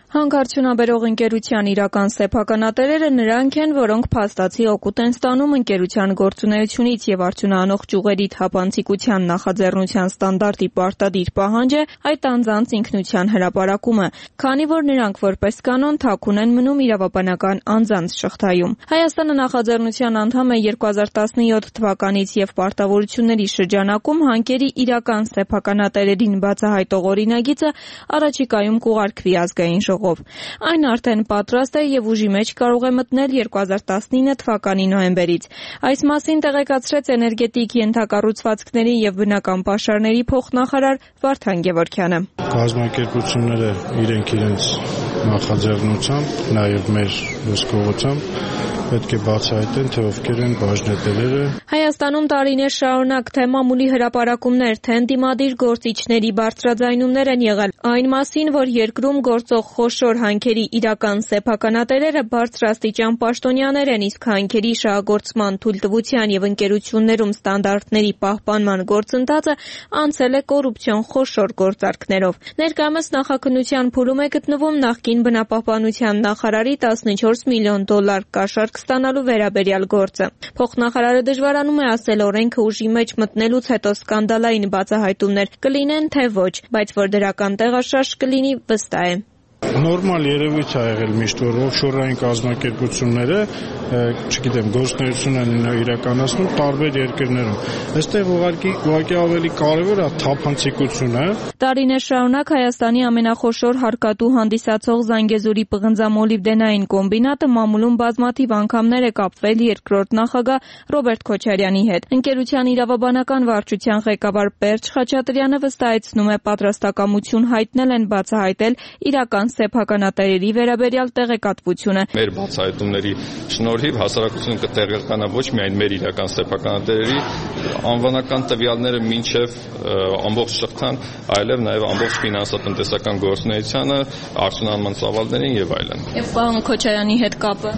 Հանքարդյունաբերող ընկերության իրական սեփականատերերը նրանք են, որոնք փաստացի օգուտ են ստանում ընկերության գործունեությունից եւ արդյունահանող ճյուղերի թափանցիկության նախաձեռնության ստանդարտի պարտադիր պահանջ է այդ անձանց ինքնության հրապարակումը, քանի որ նրանք որպես կանոն թաքուն են մնում իրավաբանական անձանց շղթայում։ Հայաստանը նախաձեռնության անդամ է 2017 թվականից եւ պարտավորությունների շրջանակում հանքերի իրական սեփականատերերին բացահայտող օրինագիծը առաջիկայում կուղարկվի ազգային ժողով։ Այն արդեն պատրաստ է եւ ուժի մեջ կարող է մտնել 2019 թվականի նոյեմբերից։ Այս մասին տեղեկացրեց էներգետիկ ենթակառուցվածքների եւ բնական պաշարների փոխնախարար Վարդան Գևորգյանը։
Կազմակերպությունները իրենց նախաձեռնությամբ, նաեւ մեր հսկողությամբ պետք է բացահայտեն, թե ովքեր են բաժնետերերը։
Հայաստանում տարիներ շարունակ թե մամուլի հրապարակումներ, թե ընդդիմադիր գործիչների բարձրաձայնումներ են եղել այն մասին, որ երկրում գործող խոշոր հանքերի իրական սեփականատերերը բարձրաստիճան պաշտոնյաներ են, իսկ հանքերի շահագործման թույլտվության եւ ընկերություններում ստանդարտների պահպանման գործընթացը անցել է կոռուպցիոն խոշոր գործարքներով։ Ներկայումս նախաքննության փուլում է գտնվում նախկին բնապահպանության նախարարի $14 միլիոն կաշառք ստանալու վերաբերյալ գործը։ Փոխնախարարը դժվարանում է ասել օրենքը ուժի մեջ մտնելուց հետո սկանդալային բացահայտումներ կլինեն, թե ոչ, բայց որ դրական տեղաշարժ կլինի, վստահ է։
Նորմալ երևույթ է եղել միշտ, որ օֆշորային կազմակերպությունները, չգիտեմ, գործունեություն են իրականացնում տարբեր երկրներում։ Այստեղ ուղղակի ավելի կարևոր է թափանցիկությունը։
Տարիներ շարունակ Հայաստանի ամենախոշոր հարկատու հանդիսացող Զանգեզուրի պղնձամոլիբդենային կոմբինատը մամուլում բազմաթիվ անգամներ է կապվել երկրորդ նախագահ Ռոբերտ Քոչարյանի հետ։ Ընկերության իրավաբանական վարչության ղեկավար Պերճ Խաչատրյանը վստահեցնում է, պատրաստակամություն հայտնել են բացահայտել իրական սեփականատերերի վերաբերյալ տեղեկատվությունը։
Մեր բացահայտումների շնորհիվ հասարակությունը կտեղեկանա ոչ միայն մեր իրական սեփականատերերի անվանական տվյալները մինչև ամբողջ շղթան, այլև նաև ամբողջ ֆինանսատնտեսական գործունեությանը, արդյունահանման ծավալներին եւ այլն։
Եվ պարոն Քոչարյանի հետ կապը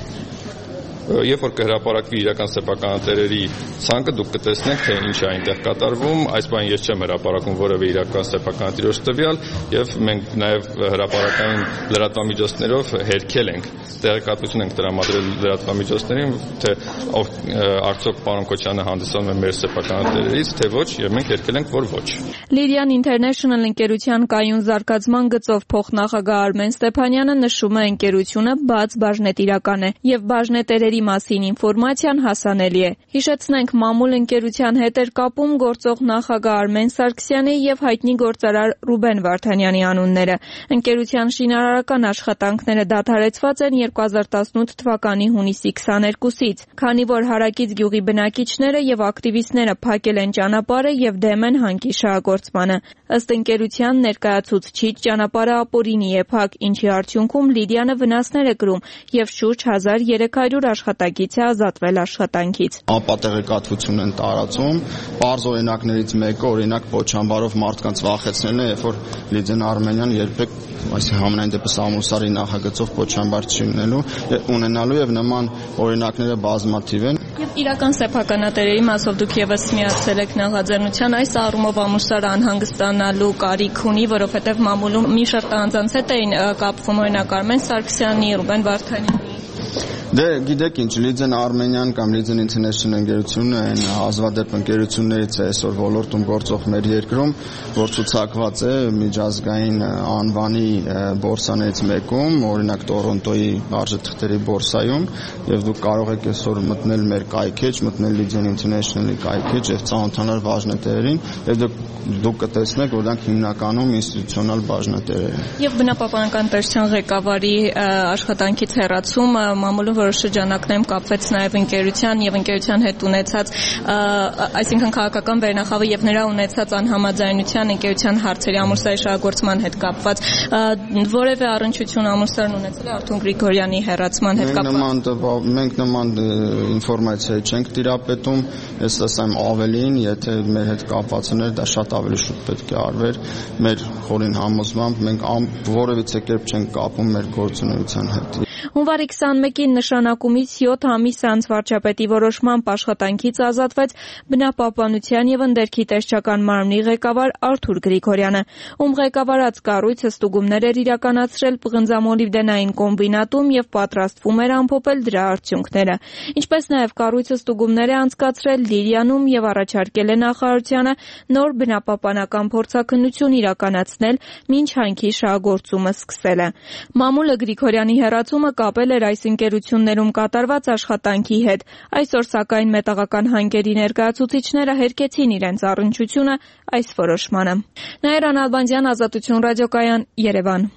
Երբ որ կհրապարակվի իրական սեփականատերերի ցանկը, դուք կտեսնեք, թե ինչ է այնտեղ կատարվում։ Այս բան ես չեմ հրապարակում որևէ իրական սեփականատիրոջ տվյալ, եւ մենք նաեւ հրապարակային լրատվամիջոցներով հերքել ենք, տեղեկատվություն ենք տրամադրել լրատվամիջոցներին, թե արդյոք պարոն Քոչյանը հանդիսանում է մեր սեփականատերերից, թե ոչ, եւ մենք հերքել ենք, որ ոչ։
Lyrian International ընկերության կայուն զարգացման գծով փոխնախագահ Արմեն Ստեփանյանը նշում է, ընկերությունը բաց բաժնետիրական է եւ բաժնետերերի մասին ինֆորմացիան հասանելի է։ Հիշեցնենք, մամուլ ընկերության հետ էր կապում գործող նախագահ Արմեն Սարգսյանի եւ հայտնի գործարար Ռուբեն Վարդանյանի անունները։ Ընկերության շինարարական աշխատանքները դադարեցված են 2018 թվականի հունիսի 22-ից, քանի որ Հարակից գյուղի բնակիչները եւ ակտիվիստները փակել են ճանապարհը եւ դեմ են հանքի շահագործմանը։ Ըստ ընկերության ներկայացուցիչ, ճանապարհը ապօրինի է փակ, ինչի արդյունքում Լիդիանը վնասներ է կրում եւ շուրջ 1300 աշխատակից է ազատվել աշխատանքից։
Ապատեղեկատվություն են տարածում, բարձ օրինակներից մեկը, օրինակ Պոչամբարով մարդկանց վախեցնելն է, երբ որ Լիդիան Արմենյան երբեք համենայն դեպս ամուսարի նախագծով Պոչամբար չի ունենալու եւ նման օրինակները բազմաթիվ են։
Եվ իրական սեփականատերերի մասով դուք եւս միացել եք նախաձեռնության, այս առումով ամուսարը անհանգստանալու կարիք ունի, որովհետեւ մամուլում մի շարք անձանց հետ էին կապվում, օրինակ Արմեն Սարգսյանի, Ռուբեն Վարդանյանի։
Դե գիտեք ինչ, Լիդիան Արմենյան կամ Լիդիան International ընկերությունը այն հազվադեպ ընկերություններից է այսօր ոլորտում գործող մեր երկրում, որ ցուցակված է միջազգային անվանի բորսաներից մեկում, օրինակ Տորոնտոյի արժեթղթերի բորսայում, եւ դուք կարող եք այսօր մտնել մեր կայքեջ, մտնել Լիդիան International-ի կայքեջ եւ ծանոթանալ բաժնետերերին, եւ դուք կտեսնեք, որ դրանք հիմնականում ինստիտուցիոնալ բաժնետերեր են։
Եվ բնապահպանական պետության ղեկավարի աշխատանքից հեռացում մամուլում որոշ շրջանակներում կապվեց նաև ընկերության եւ ընկերության հետ ունեցած, այսինքն քաղաքական վերնախավը եւ նրա ունեցած անհամաձայնության ընկերության հարցերի ամուսարի շահագործման հետ կապված, որևէ առնչություն ամուսարն ունեցել է Արթուր Գրիգորյանի հեռացման հետ կապված։
Մենք նման ինֆորմացիա չենք տիրապետում, ես ասեմ ավելին, եթե մեր հետ կապվածներ, դա շատ ավելի շուտ պետք է արվեր։ Մեր խորին համոզմամբ մենք որևիցե կերպ չենք կապում մեր գործունեության հետ։
Հունվարի 21-ին նշանակումից 7 ամիս անց վարչապետի որոշմամբ աշխատանքից ազատվեց բնապահպանության եւ ընդերքի տեսչական մարմնի ղեկավար Արթուր Գրիգորյանը, ում ղեկավարած կառույցը ստուգումներ էր իրականացրել պղնձամոլիբդենային կոմբինատում եւ պատրաստվում էր ամփոփել դրա արդյունքները։ Ինչպես նաեւ կառույցը ստուգումներ է անցկացրել Լիրիանում եւ առաջարկել է նախարարությանը նոր բնապահպանական փորձաքննություն իրականացնել, մինչ հանքի շահագործումը սկսել է։ Մամուլը Գրիգորյանի հեռացումը կապել էր այս ընկերություններում կատարված աշխատանքի հետ։ Այսօր սակայն մետաղական հանքերի ներկայացուցիչները հերկեցին իրենց առնչությունը այս որոշմանը։ Նաիրա Նալբանդյան, Ազատություն ռադիոկայան, Երևան։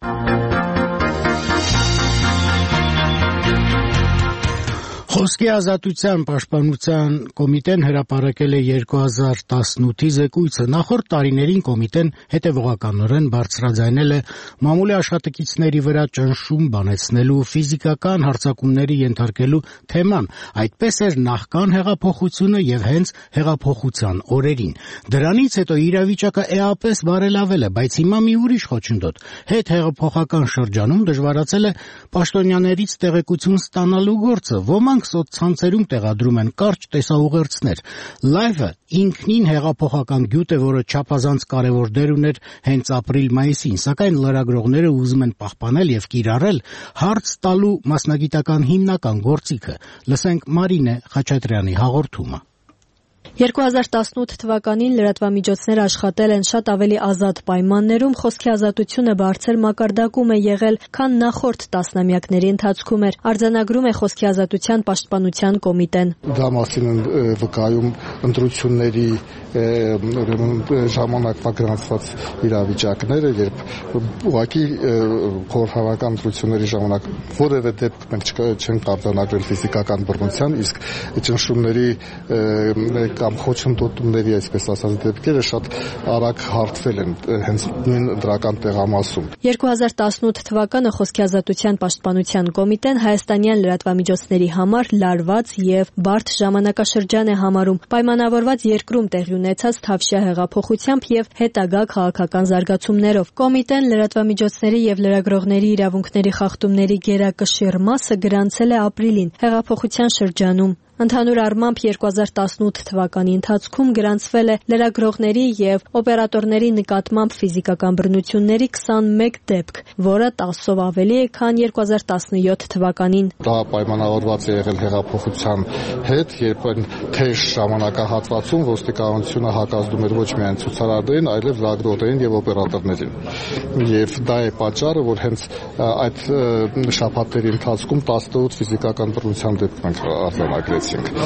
Խոսքի ազատության պաշտպանության կոմիտեն հրապարակել է 2018-ի զեկույցը։ Նախորդ տարիներին կոմիտեն հետևողականորեն բարձրաձայնել է մամուլի աշխատակիցների վրա ճնշում բանեցնելու, ֆիզիկական հարձակումների ենթարկելու թեման։ Այդպես էր նախքան հեղափոխությունը եւ հենց հեղափոխության օրերին։ Դրանից հետո իրավիճակը էապես բարելավել է, բայց հիմա մի ուրիշ խոչընդոտ։ Հետհեղափոխական շրջանում դժվարացել է պաշտոնյաներից տեղեկություն ստանալու գործը։ Ոմանք սոցցանցերում տեղադրում են կարճ տեսաուղերձներ։ Լայվը ինքնին հեղափոխական գյուտ է, որը չափազանց կարևոր դեր ուներ հենց ապրիլ-մայիսին, սակայն լրագրողները ուզում են պահպանել եւ կիրառել հարց տալու մասնագիտական հիմնական գործիքը։ Լսենք Մարինե Խաչատրյանի հաղորդումը։
2018 թվականին լրատվամիջոցները աշխատել են շատ ավելի ազատ պայմաններում, խոսքի ազատությունը բարձր մակարդակում է եղել, քան նախորդ տասնամյակների ընթացքում էր, արձանագրում է Խոսքի ազատության պաշտպանության կոմիտեն։
Դա մասին են վկայում ընտրությունների ժամանակվա գրանցված իրավիճակները, երբ ուղղակի խորհրդարական ընտրությունների ժամանակ որևէ դեպք մենք չենք արձանագրել ֆիզիկական բռնության, իսկ ճնշումների կամ խոչընդոտումների, այսպես ասած, դեպքերը շատ արագ հարթվել են հենց նույն դրական տեղամասում։
2018 թվականը Խոսքի ազատության պաշտպանության կոմիտեն հայաստանյան լրատվամիջոցների համար լարված եւ բարդ ժամանակաշրջան է համարում, պայմանավորված երկրում տեղի ունեցած թավշյա հեղափոխությամբ եւ հետագա քաղաքական զարգացումներով։ Կոմիտեն լրատվամիջոցների եւ լրագրողների իրավունքների խախտումների գերակշիռ մասը գրանցել է ապրիլին հեղափոխության շրջանում։ Ընդհանուր առմամբ 2018 թվականի ընթացքում գրանցվել է լրագրողների եւ օպերատորների նկատմամբ ֆիզիկական բռնությունների 21 դեպք, որը 10-ով ավելի է, քան 2017 թվականին։
Դա պայմանավորված է եղել հեղափոխության հետ, երբ այն թեժ ժամանակահատվածում ոստիկանությունը հակազդում էր ոչ միայն ցուցարարներին, այլև լրագրողներին եւ օպերատորներին։ Եվ դա է պատճառը, որ հենց այդ շաբաթների ընթացքում 18 ֆիզիկական բռնության դեպք մենք արձանագրեցինք։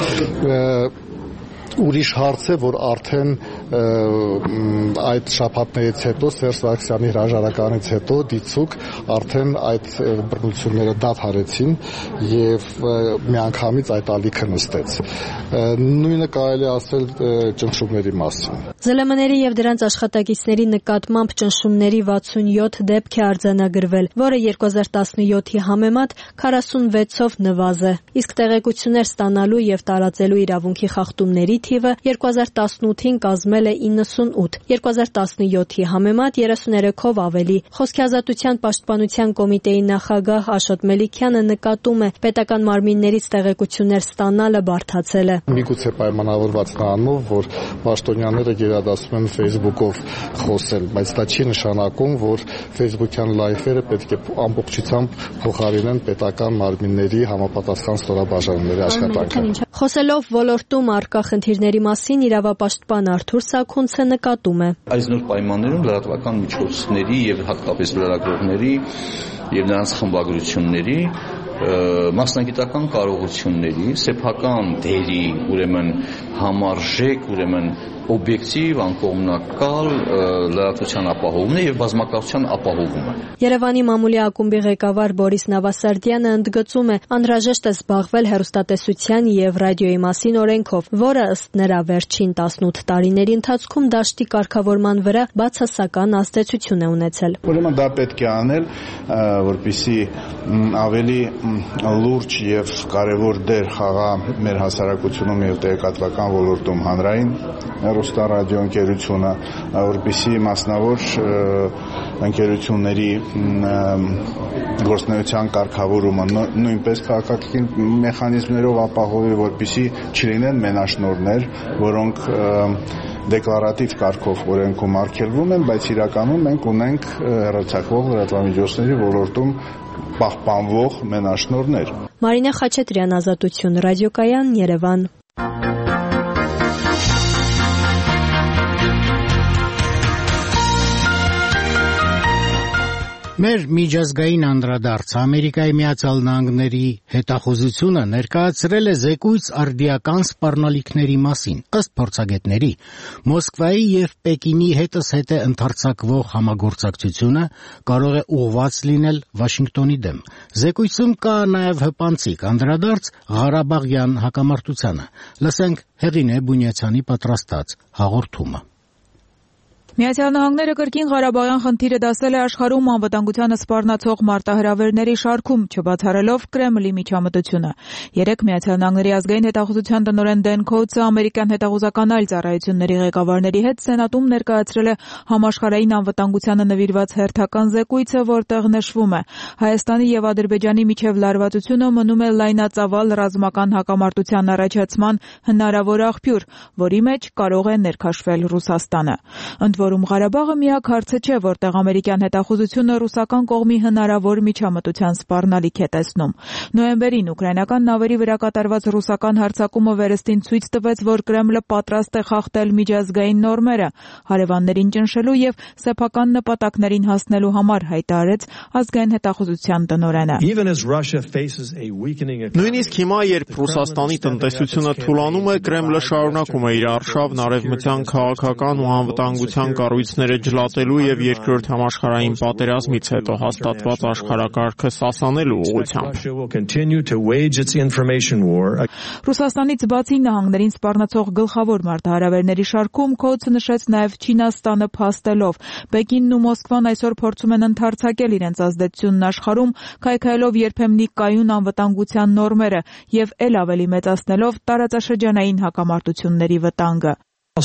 Ուրիշ հարց է, որ արդեն այդ շաբաթներից հետո Սերժ Սարգսյանի հրաժարականից հետո դիցուկ արդեն այդ բռնությունները դադարեցին եւ միանգամից այդ ալիքը նստեց։ Նույնը կարելի ասել ճնշումների մասին։
ԶԼՄ-ների եւ դրանց աշխատակիցների նկատմամբ ճնշումների 67 դեպք է արձանագրվել, որը 2017-ի համեմատ 46-ով նվազ է։ Իսկ տեղեկություններ ստանալու եւ տարածելու իրավունքի խախտումների թիվը 2018-ին կազմել է 98, 2017-ի համեմատ 33-ով ավելի։ Խոսքի ազատության պաշտպանության կոմիտեի նախագահ Աշոտ Մելիքյանը նկատում է, պետական մարմիններից տեղեկություններ ստանալը բարդացել է։
Միգուցե պայմանավորված նրանով, որ պաշտոնյաները գերադասում են Facebook-ով խոսել, բայց դա չի նշանակում, որ Facebook-յան լայվերը պետք է ամբողջությամբ փոխարինեն պետական մարմինների համապատասխան ստորաբաժանումների աշխատանքը։
Խոսելով ոլորտում առկա խնդիրների մասին իրավապաշտպան Արթուր Սաքունցը նկատում է.
Այս նոր պայմաններում լրատվական միջոցների եւ հատկապես լրագրողների եւ նրանց խմբագրությունների մասնագիտական կարողությունների, սեփական դերի, ուրեմն համարժեք, ուրեմն օբյեկտիվ, անկողմնակալ լրատվության ապահովումն եւ բազմակացության ապահովումը։
Երևանի մամուլի ակումբի ղեկավար Բորիս Նավասարդյանը ընդգծում է, անհրաժեշտ է զբաղվել հեռուստատեսության եւ ռադիոյի մասին օրենքով, որը ըստ նրա վերջին 18 տարիների ընթացքում դաշտի կարգավորման վրա բացասական ազդեցություն է ունեցել։
Ուրեմն դա պետք է անել, որպեսզի ավելի լուրջ եւ կարեւոր դեր խաղա մեր հասարակությունում եւ տեղեկատվական ոլորտում հանրային հեռուստա ռադիոընկերությունը, որպեսզի մասնավոր ընկերությունների գործնեության կարգավորումը նույնպես քաղաքական մեխանիզմներով ապահովի, որպեսզի չլինեն մենաշնորհներ, որոնք դեկլարատիվ կարգով օրենքում արգելվում են, բայց իրականում մենք ունենք հեռարձակվող լրատվամիջոցների ոլորտում պահպանվող մենաշնորհներ։
Մարինե Խաչատրյան, Ազատություն, Ռադիոկայան, Երևան։
Մեր միջազգային անդրադարձը Ամերիկայի Միացյալ Նահանգների հետախուզությունը ներկայացրել է զեկույց արդիական սպառնալիքների մասին։ Ըստ փորձագետների, Մոսկվայի եւ Պեկինի հետզհետե ընդարձակվող համագործակցությունը կարող է ուղղված լինել Վաշինգտոնի դեմ։ Զեկույցում կա նաեւ հպանցիկ անդրադարձ Ղարաբաղյան հակամարտությանը։ Լսենք Հեղինե Բունյացյանի պատրաստած հաղորդումը։
Միացյալ Նահանգները կրկին Ղարաբաղյան խնդիրը դասել է աշխարհում անվտանգությանը սպառնացող մարտահրավերների շարքում, չբացառելով Կրեմլի միջամտությունը։ Երեկ Միացյալ Նահանգների ազգային հետախուզության տնօրեն Դեն Քոուցը ամերիկյան հետախուզական այլ ծառայությունների ղեկավարների հետ Սենատում ներկայացրել է համաշխարհային անվտանգությանը նվիրված հերթական զեկույցը, որտեղ նշվում է. Հայաստանի եւ Ադրբեջանի միջև լարվածությունը մնում է լայնածավալ ռազմական հակամարտության առաջացման հնարավոր աղբյուր, որի մեջ կարող է ներքաշվել Ռուսաստանը։ Որում Ղարաբաղը միակ հարցը չէ, որտեղ ամերիկյան հետախուզությունը ռուսական կողմի հնարավոր միջամտության սպառնալիք է տեսնում։ Նոյեմբերին ուկրաինական նավերի վրա կատարված ռուսական հարձակումը վերստին ցույց տվեց, որ Կրեմլը պատրաստ է խախտել միջազգային նորմերը, հարևաններին ճնշելու եւ սեփական նպատակներին հասնելու համար, հայտարարեց ազգային հետախուզության տնօրենը։
Նույնիսկ հիմա, երբ Ռուսաստանի տնտեսությունը թուլանում է, Կրեմլը շարունակում է իր արշավն արևմտյան քաղաքական ու անվտանգության կառույցները ջլատելու եւ երկրորդ համաշխարհային պատերազմից հետո հաստատված աշխարհակարգը սասանելու ուղղությամբ։
Ռուսաստանից բացի նահանգներին սպառնացող գլխավոր մարտահրավերների շարքում Քոուցը նշեց նաեւ Չինաստանը փաստելով։ Պեկինն ու Մոսկվան այսօր փորձում են ընդարձակել իրենց ազդեցությունն աշխարհում, քայքայելով երբեմնի կայուն անվտանգության նորմերը եւ ել ավելի մեծացնելով տարածաշրջանային հակամարտությունների վտանգը։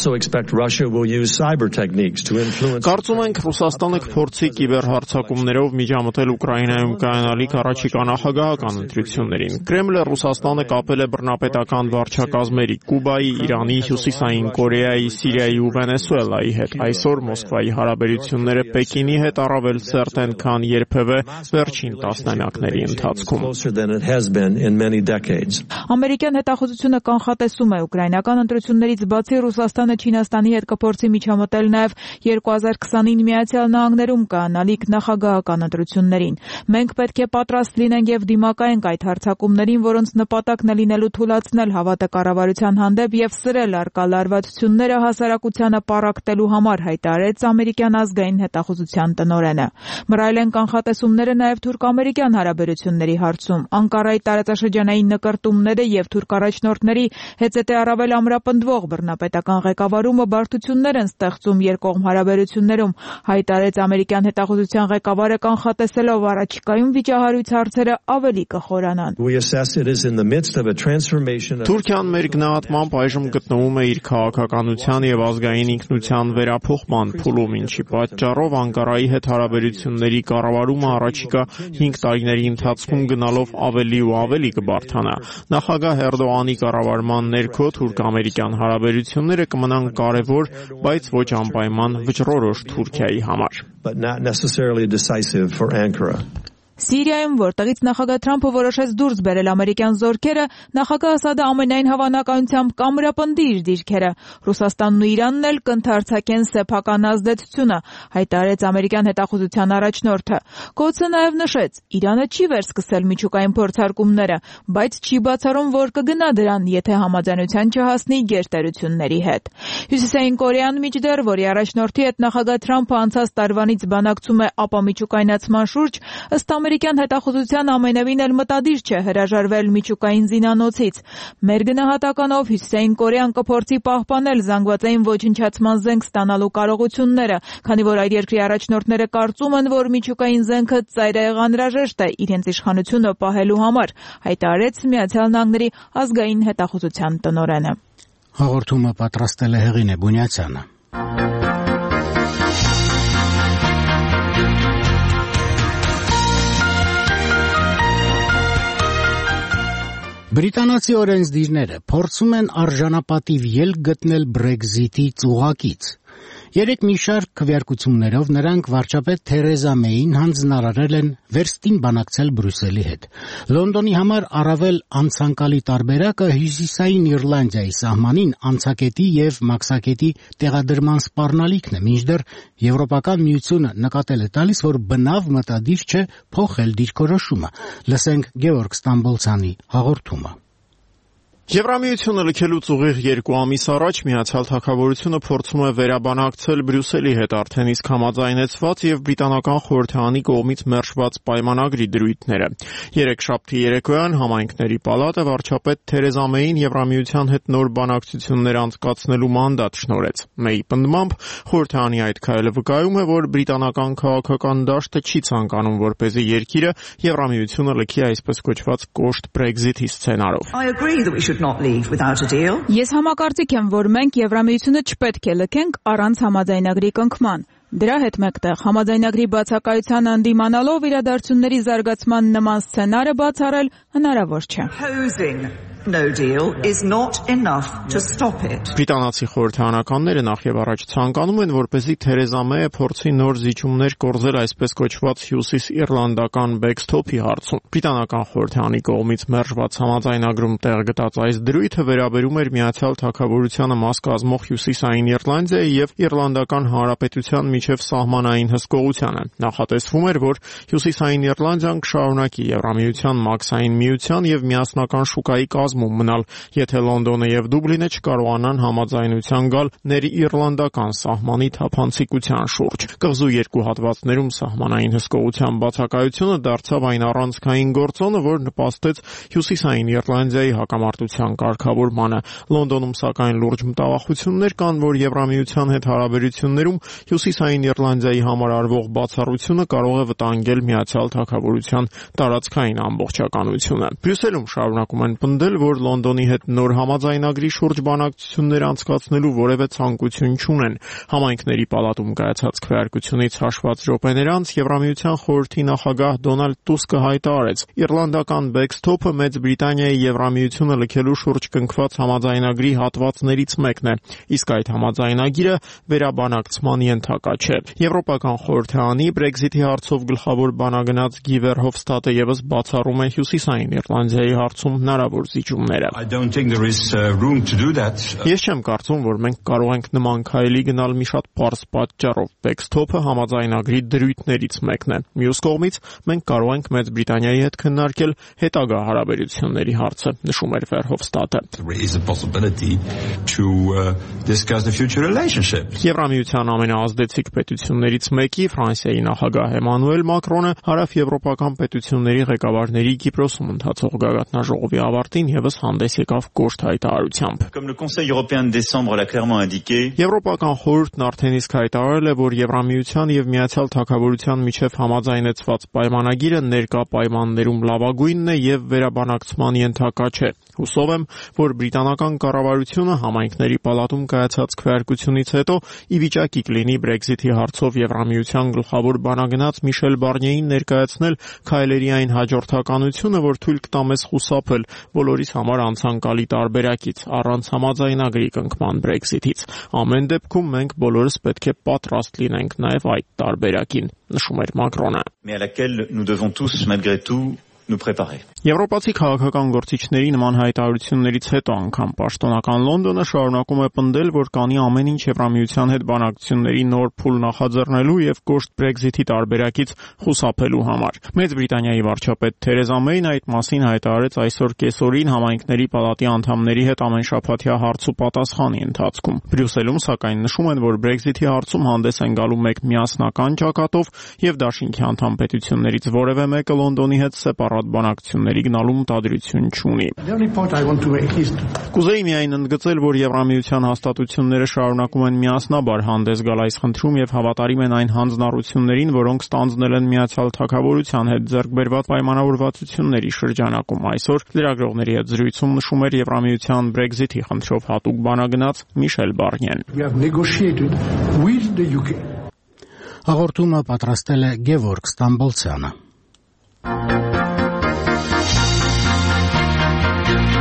Կարծում ենք Ռուսաստանը կփորձի կիբերհարձակումներով միջամտել Ուկրաինայում կայանալիք առաջիկա նախագահական ընտրություններին։ Կրեմլը Ռուսաստանը կապել է բռնապետական վարչակազմերի Կուբայի, Իրանի, Հյուսիսային Կորեայի, Սիրիայի ու Վենեսուելայի հետ։ Այսօր Մոսկվայի հարաբերությունները Պեկինի հետ առավել սերտ են, քան երբևէ վերջին տասնամյակների ընթացքում։
Ամերիկյան հետախուզությունը կանխատեսում է ուկրաինական ընտրություններից բացի Ռուսաստանը Չինաստանի հետ կփորձի միջամտել նաև 2029 Միացյալ Նահանգներում կանալիք նախագահական ընտրություններին։ Մենք պետք է պատրաստ լինենք եւ դիմակայենք այդ հարձակումներին, որոնց նպատակն է լինելու թույլատնել հավատը կառավարության հանդեպ եւ սրել արկա լարվածությունները հասարակությանը պառակտելու համար, հայտարարեց ամերիկյան ազգային հետախուզության տնօրենը։ Մռայլ են կանխատեսումները նաև թուրք-ամերիկյան հարաբերությունների հարցում։ Անկարայի տարածաշրջանային նկրտումները եւ թուրք առաջնորդների հետզհետե առավել ամրապնդվող բռնապետական ղեկավարումը բարդություններ են ստեղծում երկկողմ հարաբերություններում, հայտարարեց ամերիկյան հետախուզության ղեկավարը կանխատեսելով առաջիկայում վիճահարույց հարցերը ավելի կխորանան։
Թուրքիան մեր գնահատմամբ այժմ գտնվում է իր քաղաքականության եւ ազգային ինքնության վերափոխման փուլում, ինչի պատճառով Անկարայի հետ հարաբերությունների կառավարումը առաջիկա 5 տարիների ընթացքում գնալով ավելի ու ավելի կբարդանա։ Նախագահ Էրդողանի կառավարման ներքո թուրք-ամերիկյան հարաբերությունները կմնան կարևոր, բայց ոչ անպայման վճռորոշ Թուրքիայի համար։
Սիրիայում, որտեղից նախագահ Թրամփը որոշեց դուրս բերել ամերիկյան զորքերը, նախագահ Ասադը ամենայն հավանականությամբ կամրապնդի իր դիրքերը։ Ռուսաստանն ու Իրանն էլ կընդարձակեն սեփական ազդեցությունը, հայտարարեց ամերիկյան հետախուզության առաջնորդը։ Քոուցը նաև նշեց, Իրանը չի վերսկսել միջուկային փորձարկումները, բայց չի բացառում, որ կգնա դրան, եթե համաձայնության չհասնի գերտերությունների հետ։ Հյուսիսային Կորեան մինչդեռ, որի առաջնորդի հետ նախագահ Թրամփը անցած տարվանից բանակցում է ապամիջուկայնացման շուրջ, ըստ ամերիկյան հետախուզության ամենևին էլ մտադիր չէ հրաժարվել միջուկային զինանոցից։ Մեր գնահատականով Հյուսիսային Կորեան կփորձի պահպանել զանգվածային ոչնչացման զենք ստանալու կարողությունները, քանի որ այդ երկրի առաջնորդները կարծում են, որ միջուկային զենքը ծայրահեղ անհրաժեշտ է իրենց իշխանությունը պահելու համար, հայտարարեց Միացյալ Նահանգների ազգային հետախուզության տնօրենը։
Հաղորդումը պատրաստել է Հեղինե Բունյացյանը։ Բրիտանացի օրենսդիրները փորձում են արժանապատիվ ելք գտնել Brexit-ի ծուղակից։ Երեկ մի շարք քվեարկություններով նրանք վարչապետ Թերեզա Մեյին հանձնարարել են վերստին բանակցել Բրյուսելի հետ։ Լոնդոնի համար առավել անցանկալի տարբերակը Հյուսիսային Իռլանդիայի սահմանին անցակետի եւ մաքսակետի տեղադրման սպառնալիքն է, մինչդեռ Եվրոպական միությունը նկատել է տալիս, որ բնավ մտադիր չէ փոխել դիրքորոշումը։ Լսենք Գևորգ Ստամբոլցյանի հաղորդումը։
Եվրամիությունը լքելուց ուղիղ 2 ամիս առաջ Միացյալ Թագավորությունը փորձում է վերաբանակցել Բրյուսելի հետ արդեն իսկ համաձայնեցված եւ բրիտանական խորհրդարանի կողմից մերժված պայմանագրի դրույթները։ Երեքշաբթի երեկոյան համայնքների պալատը վարչապետ Թերեզա Մեյին Եվրամիության հետ նոր բանակցություններ անցկացնելու մանդատ շնորհեց։ Մեյի պնդմամբ խորհրդարանի այդ քայլը վկայում է, որ բրիտանական քաղաքական դաշտը չի ցանկանում, որպեսզի երկիրը Եվրամիությունը լքի այսպես կոչված կոշտ Brexit-ի սցենարով։
Ես համակարծիք եմ, որ մենք Եվրամիությունը չպետք է լքենք առանց համաձայնագրի կնքման։ Դրա հետ մեկտեղ համաձայնագրի բացակայության անդիմանալով իրադարձությունների զարգացման նման սցենարը բացառել հնարավոր չէ։
No deal is not enough to stop it.
Բրիտանացի խորհրդարանականները նախ եւ առաջ ցանկանում են, որպեսզի Թերեզա Մեյը փորձի նոր զիջումներ կորզել այսպես կոչված հյուսիս-իռլանդական backstop-ի հարցում։ Բրիտանական խորհրդարանի կողմից մերժված համաձայնագրում տեղ գտած այս դրույթը վերաբերում էր Միացյալ Թագավորությանը մաս կազմող Հյուսիսային Իռլանդիայի եւ Իռլանդական Հանրապետության միջև սահմանային հսկողությանը։ Նախատեսվում էր, որ Հյուսիսային Իռլանդիան կշարունակի Եվրամիության մաքսային միության եւ միասնական շուկայի մնալ, եթե Լոնդոնը եւ Դուբլինը չկարողանան համաձայնության գալ ներիռլանդական սահմանի թափանցիկության շուրջ։ Կղզու երկու հատվածներում սահմանային հսկողության բացակայությունը դարձավ այն առանցքային գործոնը, որ նպաստեց Հյուսիսային Իռլանդիայի հակամարտության կարգավորմանը։ Լոնդոնում սակայն լուրջ մտավախություններ կան, որ Եվրամիության հետ հարաբերություններում Հյուսիսային Իռլանդիայի համար արվող բացառությունը կարող է վտանգել Միացյալ Թագավորության տարածքային ամբողջականությունը։ Բրյուսելում շարունակում են պնդել, որ Լոնդոնի հետ նոր համաձայնագրի շուրջ բանակցություններ անցկացնելու որևէ ցանկություն չունեն։ Համայնքների պալատում կայացած քվեարկությունից հաշված րոպեներ անց Եվրամիության խորհրդի նախագահ Դոնալդ Տուսկը հայտարարեց. Իռլանդական backstop-ը Մեծ Բրիտանիայի Եվրամիությունը լքելու շուրջ կնքված համաձայնագրի հատվածներից մեկն է, իսկ այդ համաձայնագիրը վերաբանակցման ենթակա չէ։ Եվրոպական խորհրդարանի Brexit-ի հարցով գլխավոր բանագնաց Գի Վերհոֆստադը եւս բացառում է Հյուսիսային Իռլանդիայի հարցում հնարավոր զիջումները։ Ես չեմ կարծում, որ մենք կարող ենք նման քայլի գնալ մի շատ պարզ պատճառով։ Backstop-ը համաձայնագրի դրույթներից մեկն է։ Մյուս կողմից մենք կարող ենք Մեծ Բրիտանիայի հետ քննարկել հետագա հարաբերությունների հարցը, նշում էր Վերհոֆստադը։ Եվրամիության ամենաազդեցիկ պետություններից մեկի Ֆրանսիայի նախագահ Էմանուել Մակրոնը հարավեվրոպական պետությունների ղեկավարների Կիպրոսում ընթացող գագաթնաժողովի ավարտին եւս հանդես եկավ կոշտ հայտարարությամբ։ Եվրոպական խորհուրդն արդեն իսկ հայտարարել է, որ Եվրամիության եւ Միացյալ Թագավորության միջև համաձայնեցված պայմանագիրը ներկա պայմաններում լավագույնն է եւ վերաբանակցման ենթակա չէ։ Հուսով եմ, որ բրիտանական կառավարությունը համայնքների պալատում կայացած քվեարկությունից հետո ի վիճակի կլինի Brexit-ի հարցով Եվրամիության գլխավոր բանագնաց Միշել Բարնիեին ներկայացնել քայլերի այն հաջորդականությունը, որ թույլ կտա մեզ խուսափել բոլորիս համար անցանկալի տարբերակից առանց համաձայնագրի կնքման Brexit-ից։ Ամեն դեպքում մենք բոլորս պետք է պատրաստ լինենք նաև այդ տարբերակին, նշում էր Մակրոնը։ Եվրոպացի քաղաքական գործիչների նման հայտարարություններից հետո անգամ պաշտոնական Լոնդոնը շարունակում է պնդել, որ կանի ամեն ինչ Եվրամիության հետ բանակցությունների նոր փուլ նախաձեռնելու եւ կոշտ Brexit-ի տարբերակից խուսափելու համար։ Մեծ Բրիտանիայի վարչապետ Թերեզա Մեյն այդ մասին հայտարարեց այսօր կեսօրին համայնքների պալատի անդամների հետ ամենշաբաթյա հարց ու պատասխանի ընթացքում։ Բրյուսելում սակայն նշում են, որ Brexit-ի հարցում հանդես են գալու մեկ միասնական ճակատով եւ դաշինքի անդամ պետություններից որևէ մեկը Լոնդոնի հետ սեպարատ բանակցությունների գնալու մտադրություն չունի։ Կուզեի միայն ընդգծել, որ Եվրամիության հաստատությունները շարունակում են միասնաբար հանդես գալ այս խնդրում եւ հավատարիմ են այն հանձնառություններին, որոնք ստանձնել են Միացյալ Թագավորության հետ ձեռք բերված պայմանավորվածությունների շրջանակում։ Այսօր լրագրողների հետ զրույցում նշում էր Եվրամիության Brexit-ի խնդրով հատուկ բանագնաց Միշել Բարնիեն։
Հաղորդումը պատրաստել է Գևորգ Ստամբոլցյանը։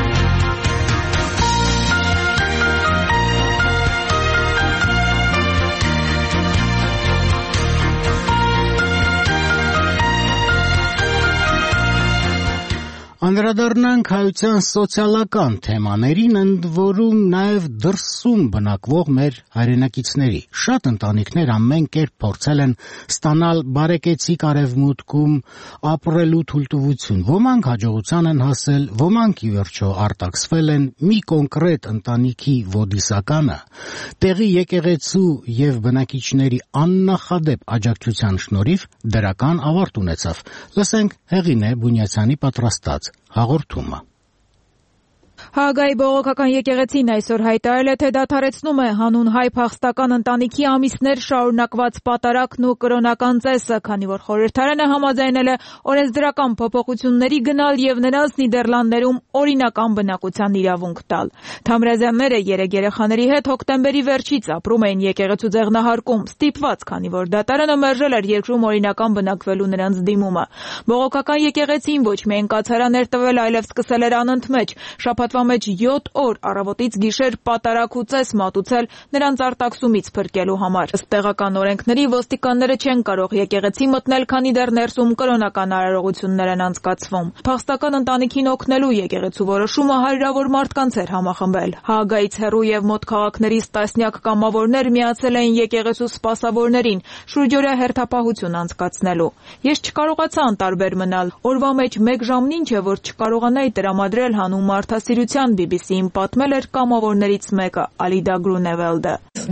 Անդրադառնանք հայության սոցիալական թեմաներին, ընդ որում նաև դրսում բնակվող մեր հայրենակիցների։ Շատ ընտանիքներ ամեն կերպ փորձել են ստանալ բարեկեցիկ Արևմուտքում ապրելու թույլտվություն։ Ոմանք հաջողության են հասել, ոմանք ի վերջո արտաքսվել են։ Մի կոնկրետ ընտանիքի ոդիսականը տեղի եկեղեցու եւ բնակիչների աննախադեպ աջակցության շնորհիվ դրական ավարտ ունեցավ։ Լսենք Հեղինե Բունյացյանի պատրաստած հաղորդումը։
Հաագայի բողոքական եկեղեցին այսօր հայտարարել է, թե դադարեցնում է հանուն հայ փախստական ընտանիքի ամիսներ շարունակված պատարակն ու կրոնական ծեսը, քանի որ խորհրդարանը համաձայնել է օրենսդրական փոփոխությունների գնալ եւ նրանց Նիդերլանդներում օրինական բնակության իրավունք տալ։ Թամրազյանները 3 երեխաների հետ հոկտեմբերի վերջից ապրում էին եկեղեցու ձեղնահարկում, ստիպված, քանի որ դատարանը մերժել էր երկրում օրինական բնակվելու նրանց դիմումը։ Բողոքական եկեղեցին ոչ միայն կացարաններ տվել, այլև սկսել էր անընդմեջ շաբաթվա մեջ 7 օր առավոտից գիշեր պատարակ ու ծես մատուցել նրանց արտաքսումից փրկելու համար։ Ըստ տեղական օրենքների ոստիկանները չեն կարող եկեղեցի մտնել, քանի դեռ ներսում կրոնական արարողություններ են անցկացվում։ Փախստական ընտանիքին օգնելու եկեղեցու որոշումը հարյուրավոր մարդկանց էր համախմբել։ Հաագայից հեռու եւ մոտ քաղաքներից տասնյակ կամավորներ միացել էին եկեղեցու սպասավորներին շուրջօրյա հերթապահություն անցկացնելու։ Ես չկարողացա անտարբեր մնալ։ Օրվա մեջ 1 ժամն ինչ է, որ չկարողանայի տրամադրել հանուն մարդասիրության, BBC-ին պատմել էր կամավորներից մեկը, Ալիդա Գրունևելդը։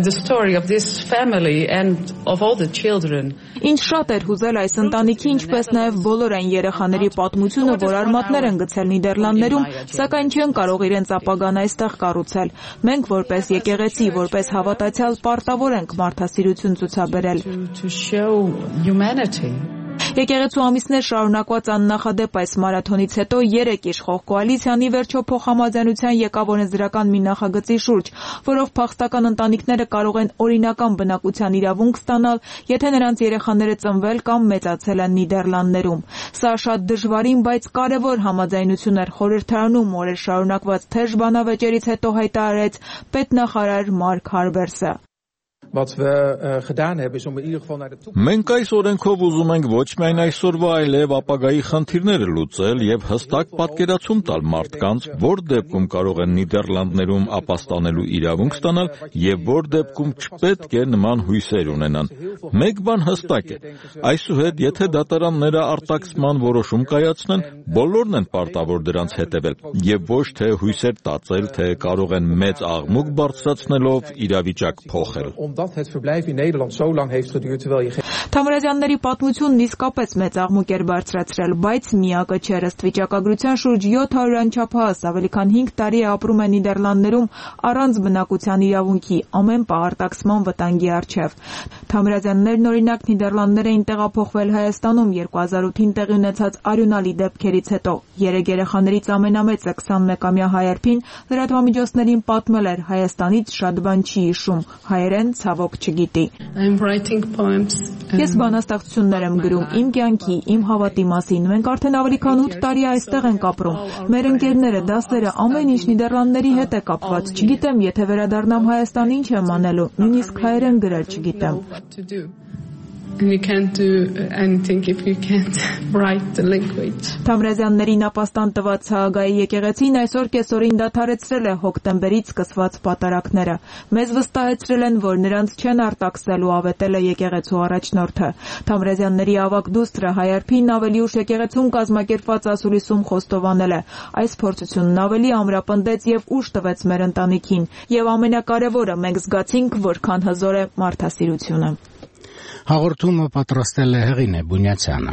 Ինչ շատ էր հուզել այս ընտանիքի, ինչպես նաև բոլոր այն երեխաների պատմությունը, որ արմատներ են գցել Նիդերլանդներում, սակայն չեն կարող իրենց ապագան այստեղ կառուցել։ Մենք որպես եկեղեցի, որպես հավատացյալ պարտավոր ենք մարդասիրություն ցուցաբերել։ Եկեղեցու ամիսներ շարունակված աննախադեպ այս մարաթոնից հետո 3 իշխող կոալիցիան ի վերջո փոխհամաձայնության եկավ օրենսդրական մի նախագծի շուրջ, որով փախստական ընտանիքները կարող են օրինական բնակության իրավունք ստանալ, եթե նրանց երեխաները ծնվել կամ մեծացել են Նիդերլանդներում։ Սա շատ դժվարին, բայց կարևոր համաձայնություն էր խորհրդարանում օրեր շարունակված թեժ բանավեճերից հետո հայտարարեց պետնախարար Մարկ Հարբերսը։
Մենք այս օրենքով ուզում ենք ոչ միայն այսօրվա, այլև ապագայի խնդիրները լուծել եւ հստակ պատկերացում տալ մարդկանց, որ դեպքում կարող են Նիդերլանդներում ապաստանելու իրավունք ստանալ եւ որ դեպքում չպետք է նման հույսեր ունենան։ Մեկ բան հստակ է. այսուհետ, եթե դատարանները արտաքսման որոշում կայացնեն, բոլորն են պարտավոր դրանց հետևել եւ ոչ թե հույսեր տածել, թե կարող են մեծ աղմուկ բարձրացնելով իրավիճակ փոխել։
Թամրազյանների պատմությունն իսկապես մեծ աղմուկ էր բարձրացրել, բայց միակը չէր։ Ըստ վիճակագրության շուրջ 700 անչափահաս ավելի քան 5 տարի ապրում է Նիդերլանդներում առանց բնակության իրավունքի, ամեն պահ արտաքսման վտանգի առջև։ Թամրազյաններն օրինակ Նիդերլանդներ էին տեղափոխվել Հայաստանում 2008-ին տեղի ունեցած արյունալի դեպքերից հետո։ 3 երեխաներից ամենամեծը 21-ամյա Հայերփին լրատվամիջոցներին պատմել էր Հայաստանից շատ բան չի հիշում, հայերեն ցավոք չգիտի։ Ես բանաստեղծություններ եմ գրում իմ կյանքի, իմ հավատի մասին։ Մենք արդեն ավելի քան 8 տարի այստեղ ենք ապրում։ Մեր ընկերները, դասերը, ամեն ինչ Նիդերլանդների հետ է կապված։ Չգիտեմ, եթե վերադառնամ Հայաստան ինչ եմ անելու, նույնիսկ հայերեն գրել չգիտեմ։
You can't do anything if you can't write the language.
Թամրազյաններին ապաստան տված Հաագայի եկեղեցին այսօր կեսօրին դադարեցրել է հոկտեմբերից սկսված պատարակները։ Մեզ վստահեցրել են, որ նրանց չեն արտաքսելու, ավետել է եկեղեցու առաջնորդը։ Թամրազյանների ավագ դուստրը Հայերփին ավելի ուշ եկեղեցում կազմակերպված ասուլիսում խոստովանել է. այս փորձությունն ավելի ամրապնդեց եւ ուժ տվեց մեր ընտանիքին, եւ ամենակարևորը մենք զգացինք, որքան հզոր է մարդասիրությունը։
Հաղորդումը պատրաստել է Հեղինե Բունյացյանը։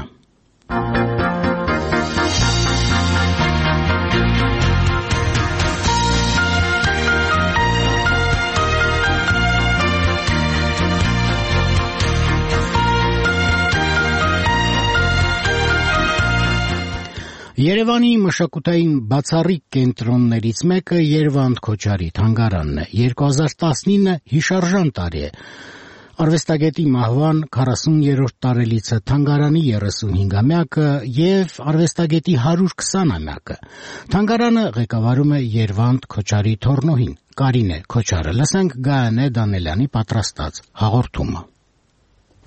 Երևանի մշակութային բացառիկ կենտրոններից մեկը Երվանդ Քոչարի թանգարանն է։ 2019 հիշարժան տարի է։ Արվեստագետի մահվան 40-րդ տարելիցը, թանգարանի 35-ամյակը եւ արվեստագետի 120-ամյակը։ Թանգարանը ղեկավարում է Երվանդ Քոչարի թոռնոհին Կարինե Քոչարը։ Լսենք Գայանե Դանելյանի պատրաստած հաղորդումը։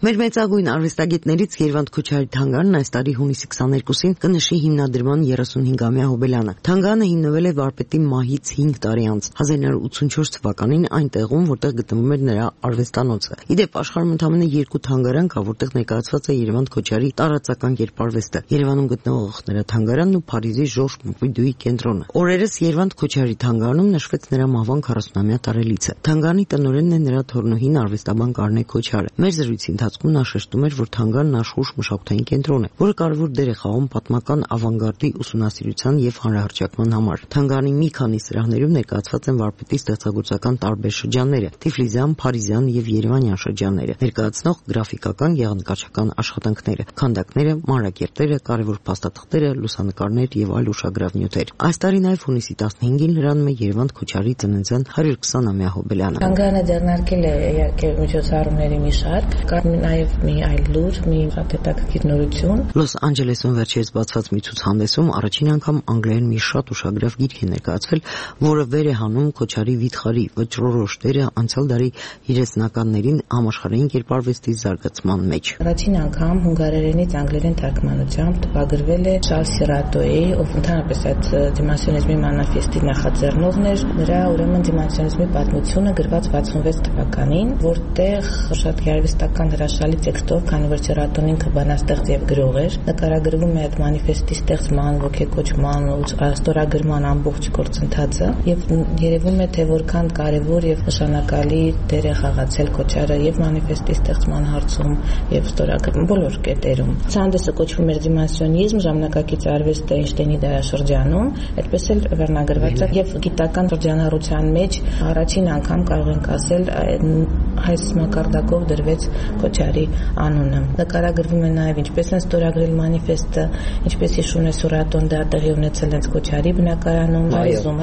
Մեր մեծագույն արվեստագետներից Երվանդ Քոչարի թանգարանն այս տարի հունիսի 22-ին կնշի հիմնադրման 35-ամյա հոբելյանը։ Թանգարանը հիմնվել է վարպետի մահից 5 տարի անց 1984 թվականին այն տեղում, որտեղ գտնվում էր նրա արվեստանոցը։ Իդեպ աշխարհում ընդամենը 2 թանգարան կա, որտեղ ներկայացված է Երվանդ Քոչարի տարածական կերպարվեստը՝ Երևանում գտնվող նրա թանգարանն ու Փարիզի Ժորժ Պոմպիդուի կենտրոնը։ Օրերս Երվանդ Քոչարի թանգարանում նշվեց նրա մահվան 40-ամյա տարելիցը։ Թանգարանի տնօրենն է նրա թորնուհին արվեստաբան Կարնե Քոչարը։ Մեր զրույցի ընթացքում նա շեշտում էր, որ թանգարանն աշխուժ մշակութային կենտրոն է, որը կարևոր դեր է խաղում պատմական ավանգարդի ուսումնասիրության եւ հանրահռչակման համար։ Թանգարանի մի քանի սրահներում ներկայացված են վարպետի ստեղծագործական տարբեր շրջանները՝ Թիֆլիսյան, Փարիզյան եւ Երևանյան շրջանները, ներկայացնող գրաֆիկական, գեղանկարչական աշխատանքները, քանդակները, մանրակերտերը, կարևոր փաստաթղթերը, լուսանկարներ եւ այլ ուշագրավ նյութեր։ Այս տարի նաեւ հունիսի 15-ին լրանում է Երվանդ Քոչարի ծննդյան 120-ամյա հոբելյանը։
Թանգարանը ձեռնարկել է իհարկե միջոցառումների մի շարք, կար նաեւ մի այլ լուր, մի հետաքրքիր նորություն։
Լոս Անջելեսում վերջերս բացված մի ցուցահանդեսում առաջին անգամ անգլերեն մի շատ ուշագրավ գիրք է ներկայացվել, որը վեր է հանում Քոչարի վիթխարի վճռորոշ դերը անցյալ դարի 30-ականներին համաշխարհային կերպարվեստի զարգացման մեջ։
Առաջին անգամ հունգարերենից անգլերեն թարգմանությամբ տպագրվել է Շարլ Սիրատոյի, ով ընդհանրապես այդ դիմասիոնիզմի մանիֆեստի նախաձեռնողն էր, նրա ուրեմն դիմասիոնիզմի պատմությունը գրված 66 թվականին, որտեղ շատ գեղարվեստական հրաշալի տեքստով, քանի որ Սիրատոն ինքը բանաստեղծ եւ գրող էր, նկարագրվում է այդ մանիֆեստի ստեղծման, ոգեկոչման ու ստորագրման ամբողջ գործընթացը եւ երևում է, թե որքան կարեւոր եւ նշանակալի դեր է խաղացել Քոչարը եւ մանիֆեստի ստեղծման հարցում եւ ստորագրման բոլոր կետերում։ Ցանդեսը կոչվում էր դիմասիոնիզմ, ժամանակակից արվեստը Էյնշտեյնի դարաշրջանում, այդպես էլ վերնագրված է եւ գիտական շրջանառության մեջ առաջին անգամ կարող ենք ասել այս մակարդակով դրվեց Քոչարի անունը։ Նկարագրվում է նաեւ ինչպես են ստորագրել մանիֆեստը, ինչպես հիշում է Սուրատոն դա տեղի ունեցել հենց Քոչարի բնակարանում, Փարիզում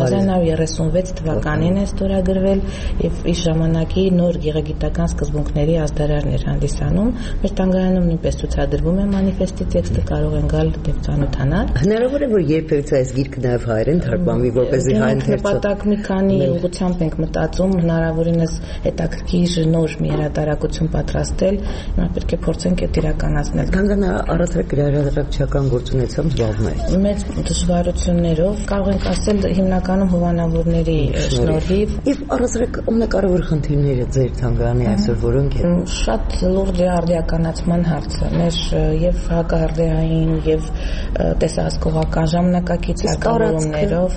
1936 թվականին է ստորագրվել եւ իր ժամանակի նոր գեղագիտական սկզբունքների ազդարարն էր հանդիսանում։ Մեր թանգարանում նույնպես ցուցադրվում է մանիֆեստի տեքստը, կարող են գալ եւ ծանոթանալ։
Հնարավոր է որ երբևէ այս գիրքը նաեւ հայերեն թարգմանվի, որպեսզի հայերեն
նպատակ մի քանի ուղղությամբ ենք մտածում, հնարավորինս հետաքրքիր նոր մի հրատարակություն պատրաստել, նա պետք է փորձենք այդ իրականացնել։
Թանգարանը առատրեք գրահրատարակչական գործունեությամբ զբաղվում է։
Մեծ դժվարություններով կարող ենք ասել հիմնականում հովանավորների շնորհիվ։
Եվ առատրեք ամենակարևոր խնդիրները ձեր թանգարանի այսօր որոնք են։
Շատ լուրջ է արդիականացման հարցը։ Մեր եւ հակահրդեհային եւ տեսահսկողական ժամանակակից հակավորումներով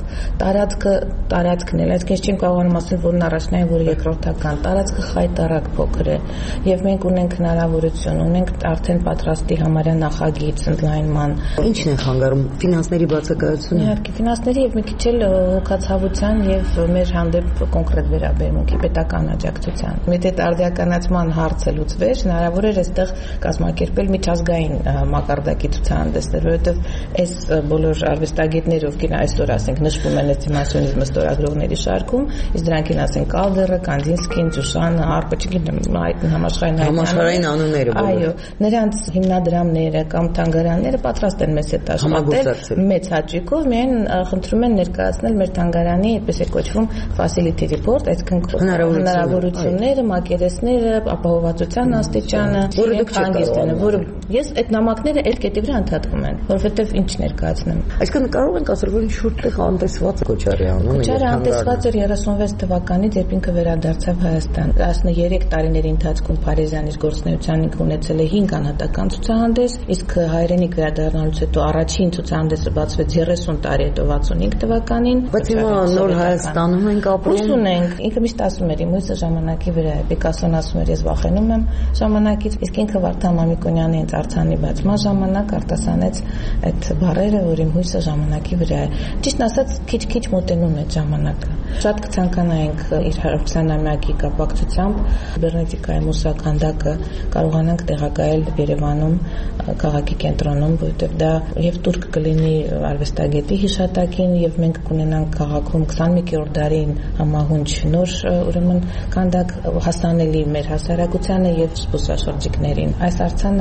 տարածքն էլ, այսինքն չեմ կարողանում ասել, որն առաջնային, որը երկրորդական, տարածքը խայտարակ փոքր է եւ մենք ունենք հնարավորություն, ունենք արդեն պատրաստի համարյա նախագիծ ընդլայնման։
Ինչն է խանգարում ֆինանսների բացակայությունը։
Իհարկե ֆինանսների եւ մի քիչ էլ հոգացավության եւ մեր հանդեպ կոնկրետ վերաբերմունքի պետական աջակցության։ Եթե արդիականացման հարցը լուծվեր, հնարավոր էր այստեղ կազմակերպել միջազգային մակարդակի ցուցահանդեսներ, որովհետեւ այս բոլոր արվեստագետները, ովքեր այսօր ասենք նշվում են դիմասիոնիզմը ստորագրողների շարքում, իսկ դրանք են ասենք Կալդերը, Կանդինսկին, Ջուշանը, Հարպը, չգիտեմ, այդ
համաշխարհային անունները։
Այո, նրանց հիմնադրամները կամ թանգարանները պատրաստ են մեզ հետ աշխատել մեծ հաճույքով, միայն խնդրում են ներկայացնել մեր թանգարանի, այդպես է կոչվում facility report, այսինքն հնարավորությունները, մակերեսները, ապահովվածության աստիճանը, որը դուք հանգիստեն, որը ես այդ նամակները այդ կետի վրա ընդհատվում են, որովհետև ինչ ներկայացնեմ։
Այսինքն կարող ենք ասել, որ ինչ-որտեղ անտեսված Քոչարի անունը։
Քոչարը անտեսված էր 36 թվականից, երբ ինքը վերադարձավ Հայաստան։ 13 տարիների ընթացքում Փարիզյան իր գործունեության ինքը ունեցել է 5 անհատական ցուցահանդես, իսկ հայերենի վերադառնալուց հետո առաջին ցուցահանդեսը բացվեց 30 տարի հետո 65 թվականին։
Բայց հիմա նոր Հայաստանում ենք ապրում։
Հույս ունենք, ինքը միշտ ասում էր, իմ հույսը ժամանակի վրա է։ Պիկասոն ասում էր, ես վախենում եմ ժամանակից, իսկ ինքը Վարդան Մամիկոնյանի հենց արձանի բացման ժամանակ արտասանեց այդ բառերը, որ իմ հույսը ժամանակի վրա է։ Ճիշտ ասած, քիչ-քիչ մոտենում է ժամանակը։ Շատ կցանկանայինք իր 20-ամյակի կապակցությամբ կիբեռնետիկայի մուսականդակը կարողանանք տեղակայել Երևանում, քաղաքի կենտրոնում, որովհետև դա եւ տուրք կլինի արվեստագետի հիշատակին եւ մենք կունենանք քաղաքում 21-րդ դարին համահունչ նոր ուրեմն կանդակ հասանելի մեր հասարակությանը եւ զբոսաշրջիկներին։ Այս արձանը ոնց որ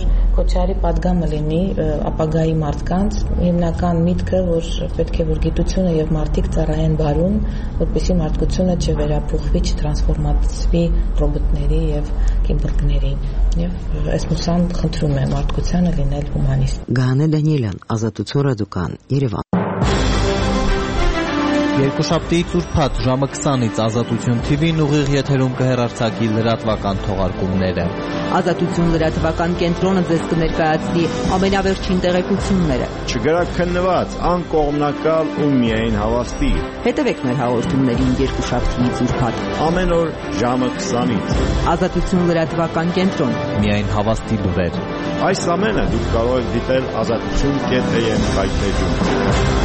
Քոչարի падգամը լինի ապագայի մարդկանց, հիմնական միտքը, որ պետք է որ գիտությունը եւ մարդիկ ծառայեն բարուն, որպեսզի մարդկությունը չվերափոխվի, չտրանսֆորմացվի ռոբոտների եւ կիբորգների։ Եվ այս մուսան խնդրում է մարդկությանը լինել հումանիստ։
Գահանե Դանիելյան, Ազատություն ռադիոկայան, Երևան։
Երկուշաբթի ծուրփաթ ժամը 20-ից Ազատություն TV-ն ուղիղ եթերում կհեռարձակի լրատվական թողարկումները։
Ազատություն լրատվական կենտրոնը ձեզ կներկայացնի ամենավերջին տեղեկությունները։
Չգրակ քննված, անկողմնակալ ու միայն հավաստի։
Հետևեք մեր հաղորդումներին երկուշաբթիից ուրբաթ։
Ամեն օր ժամը 20-ից։
Ազատություն լրատվական կենտրոն։
Միայն հավաստի լուրեր։
Այս ամենը դուք կարող եք դիտել azatutun.am վայրէջում։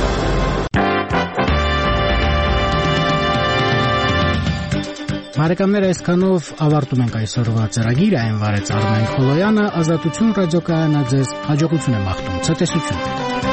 Բարեկամներ, այսքանով ավարտում ենք այսօրվա ծրագիրը, այն վարեց Արմեն Խոլոյանը, Ազատություն ռադիոկայանը ձեզ հաջողություն է մաղթում, ցտեսություն։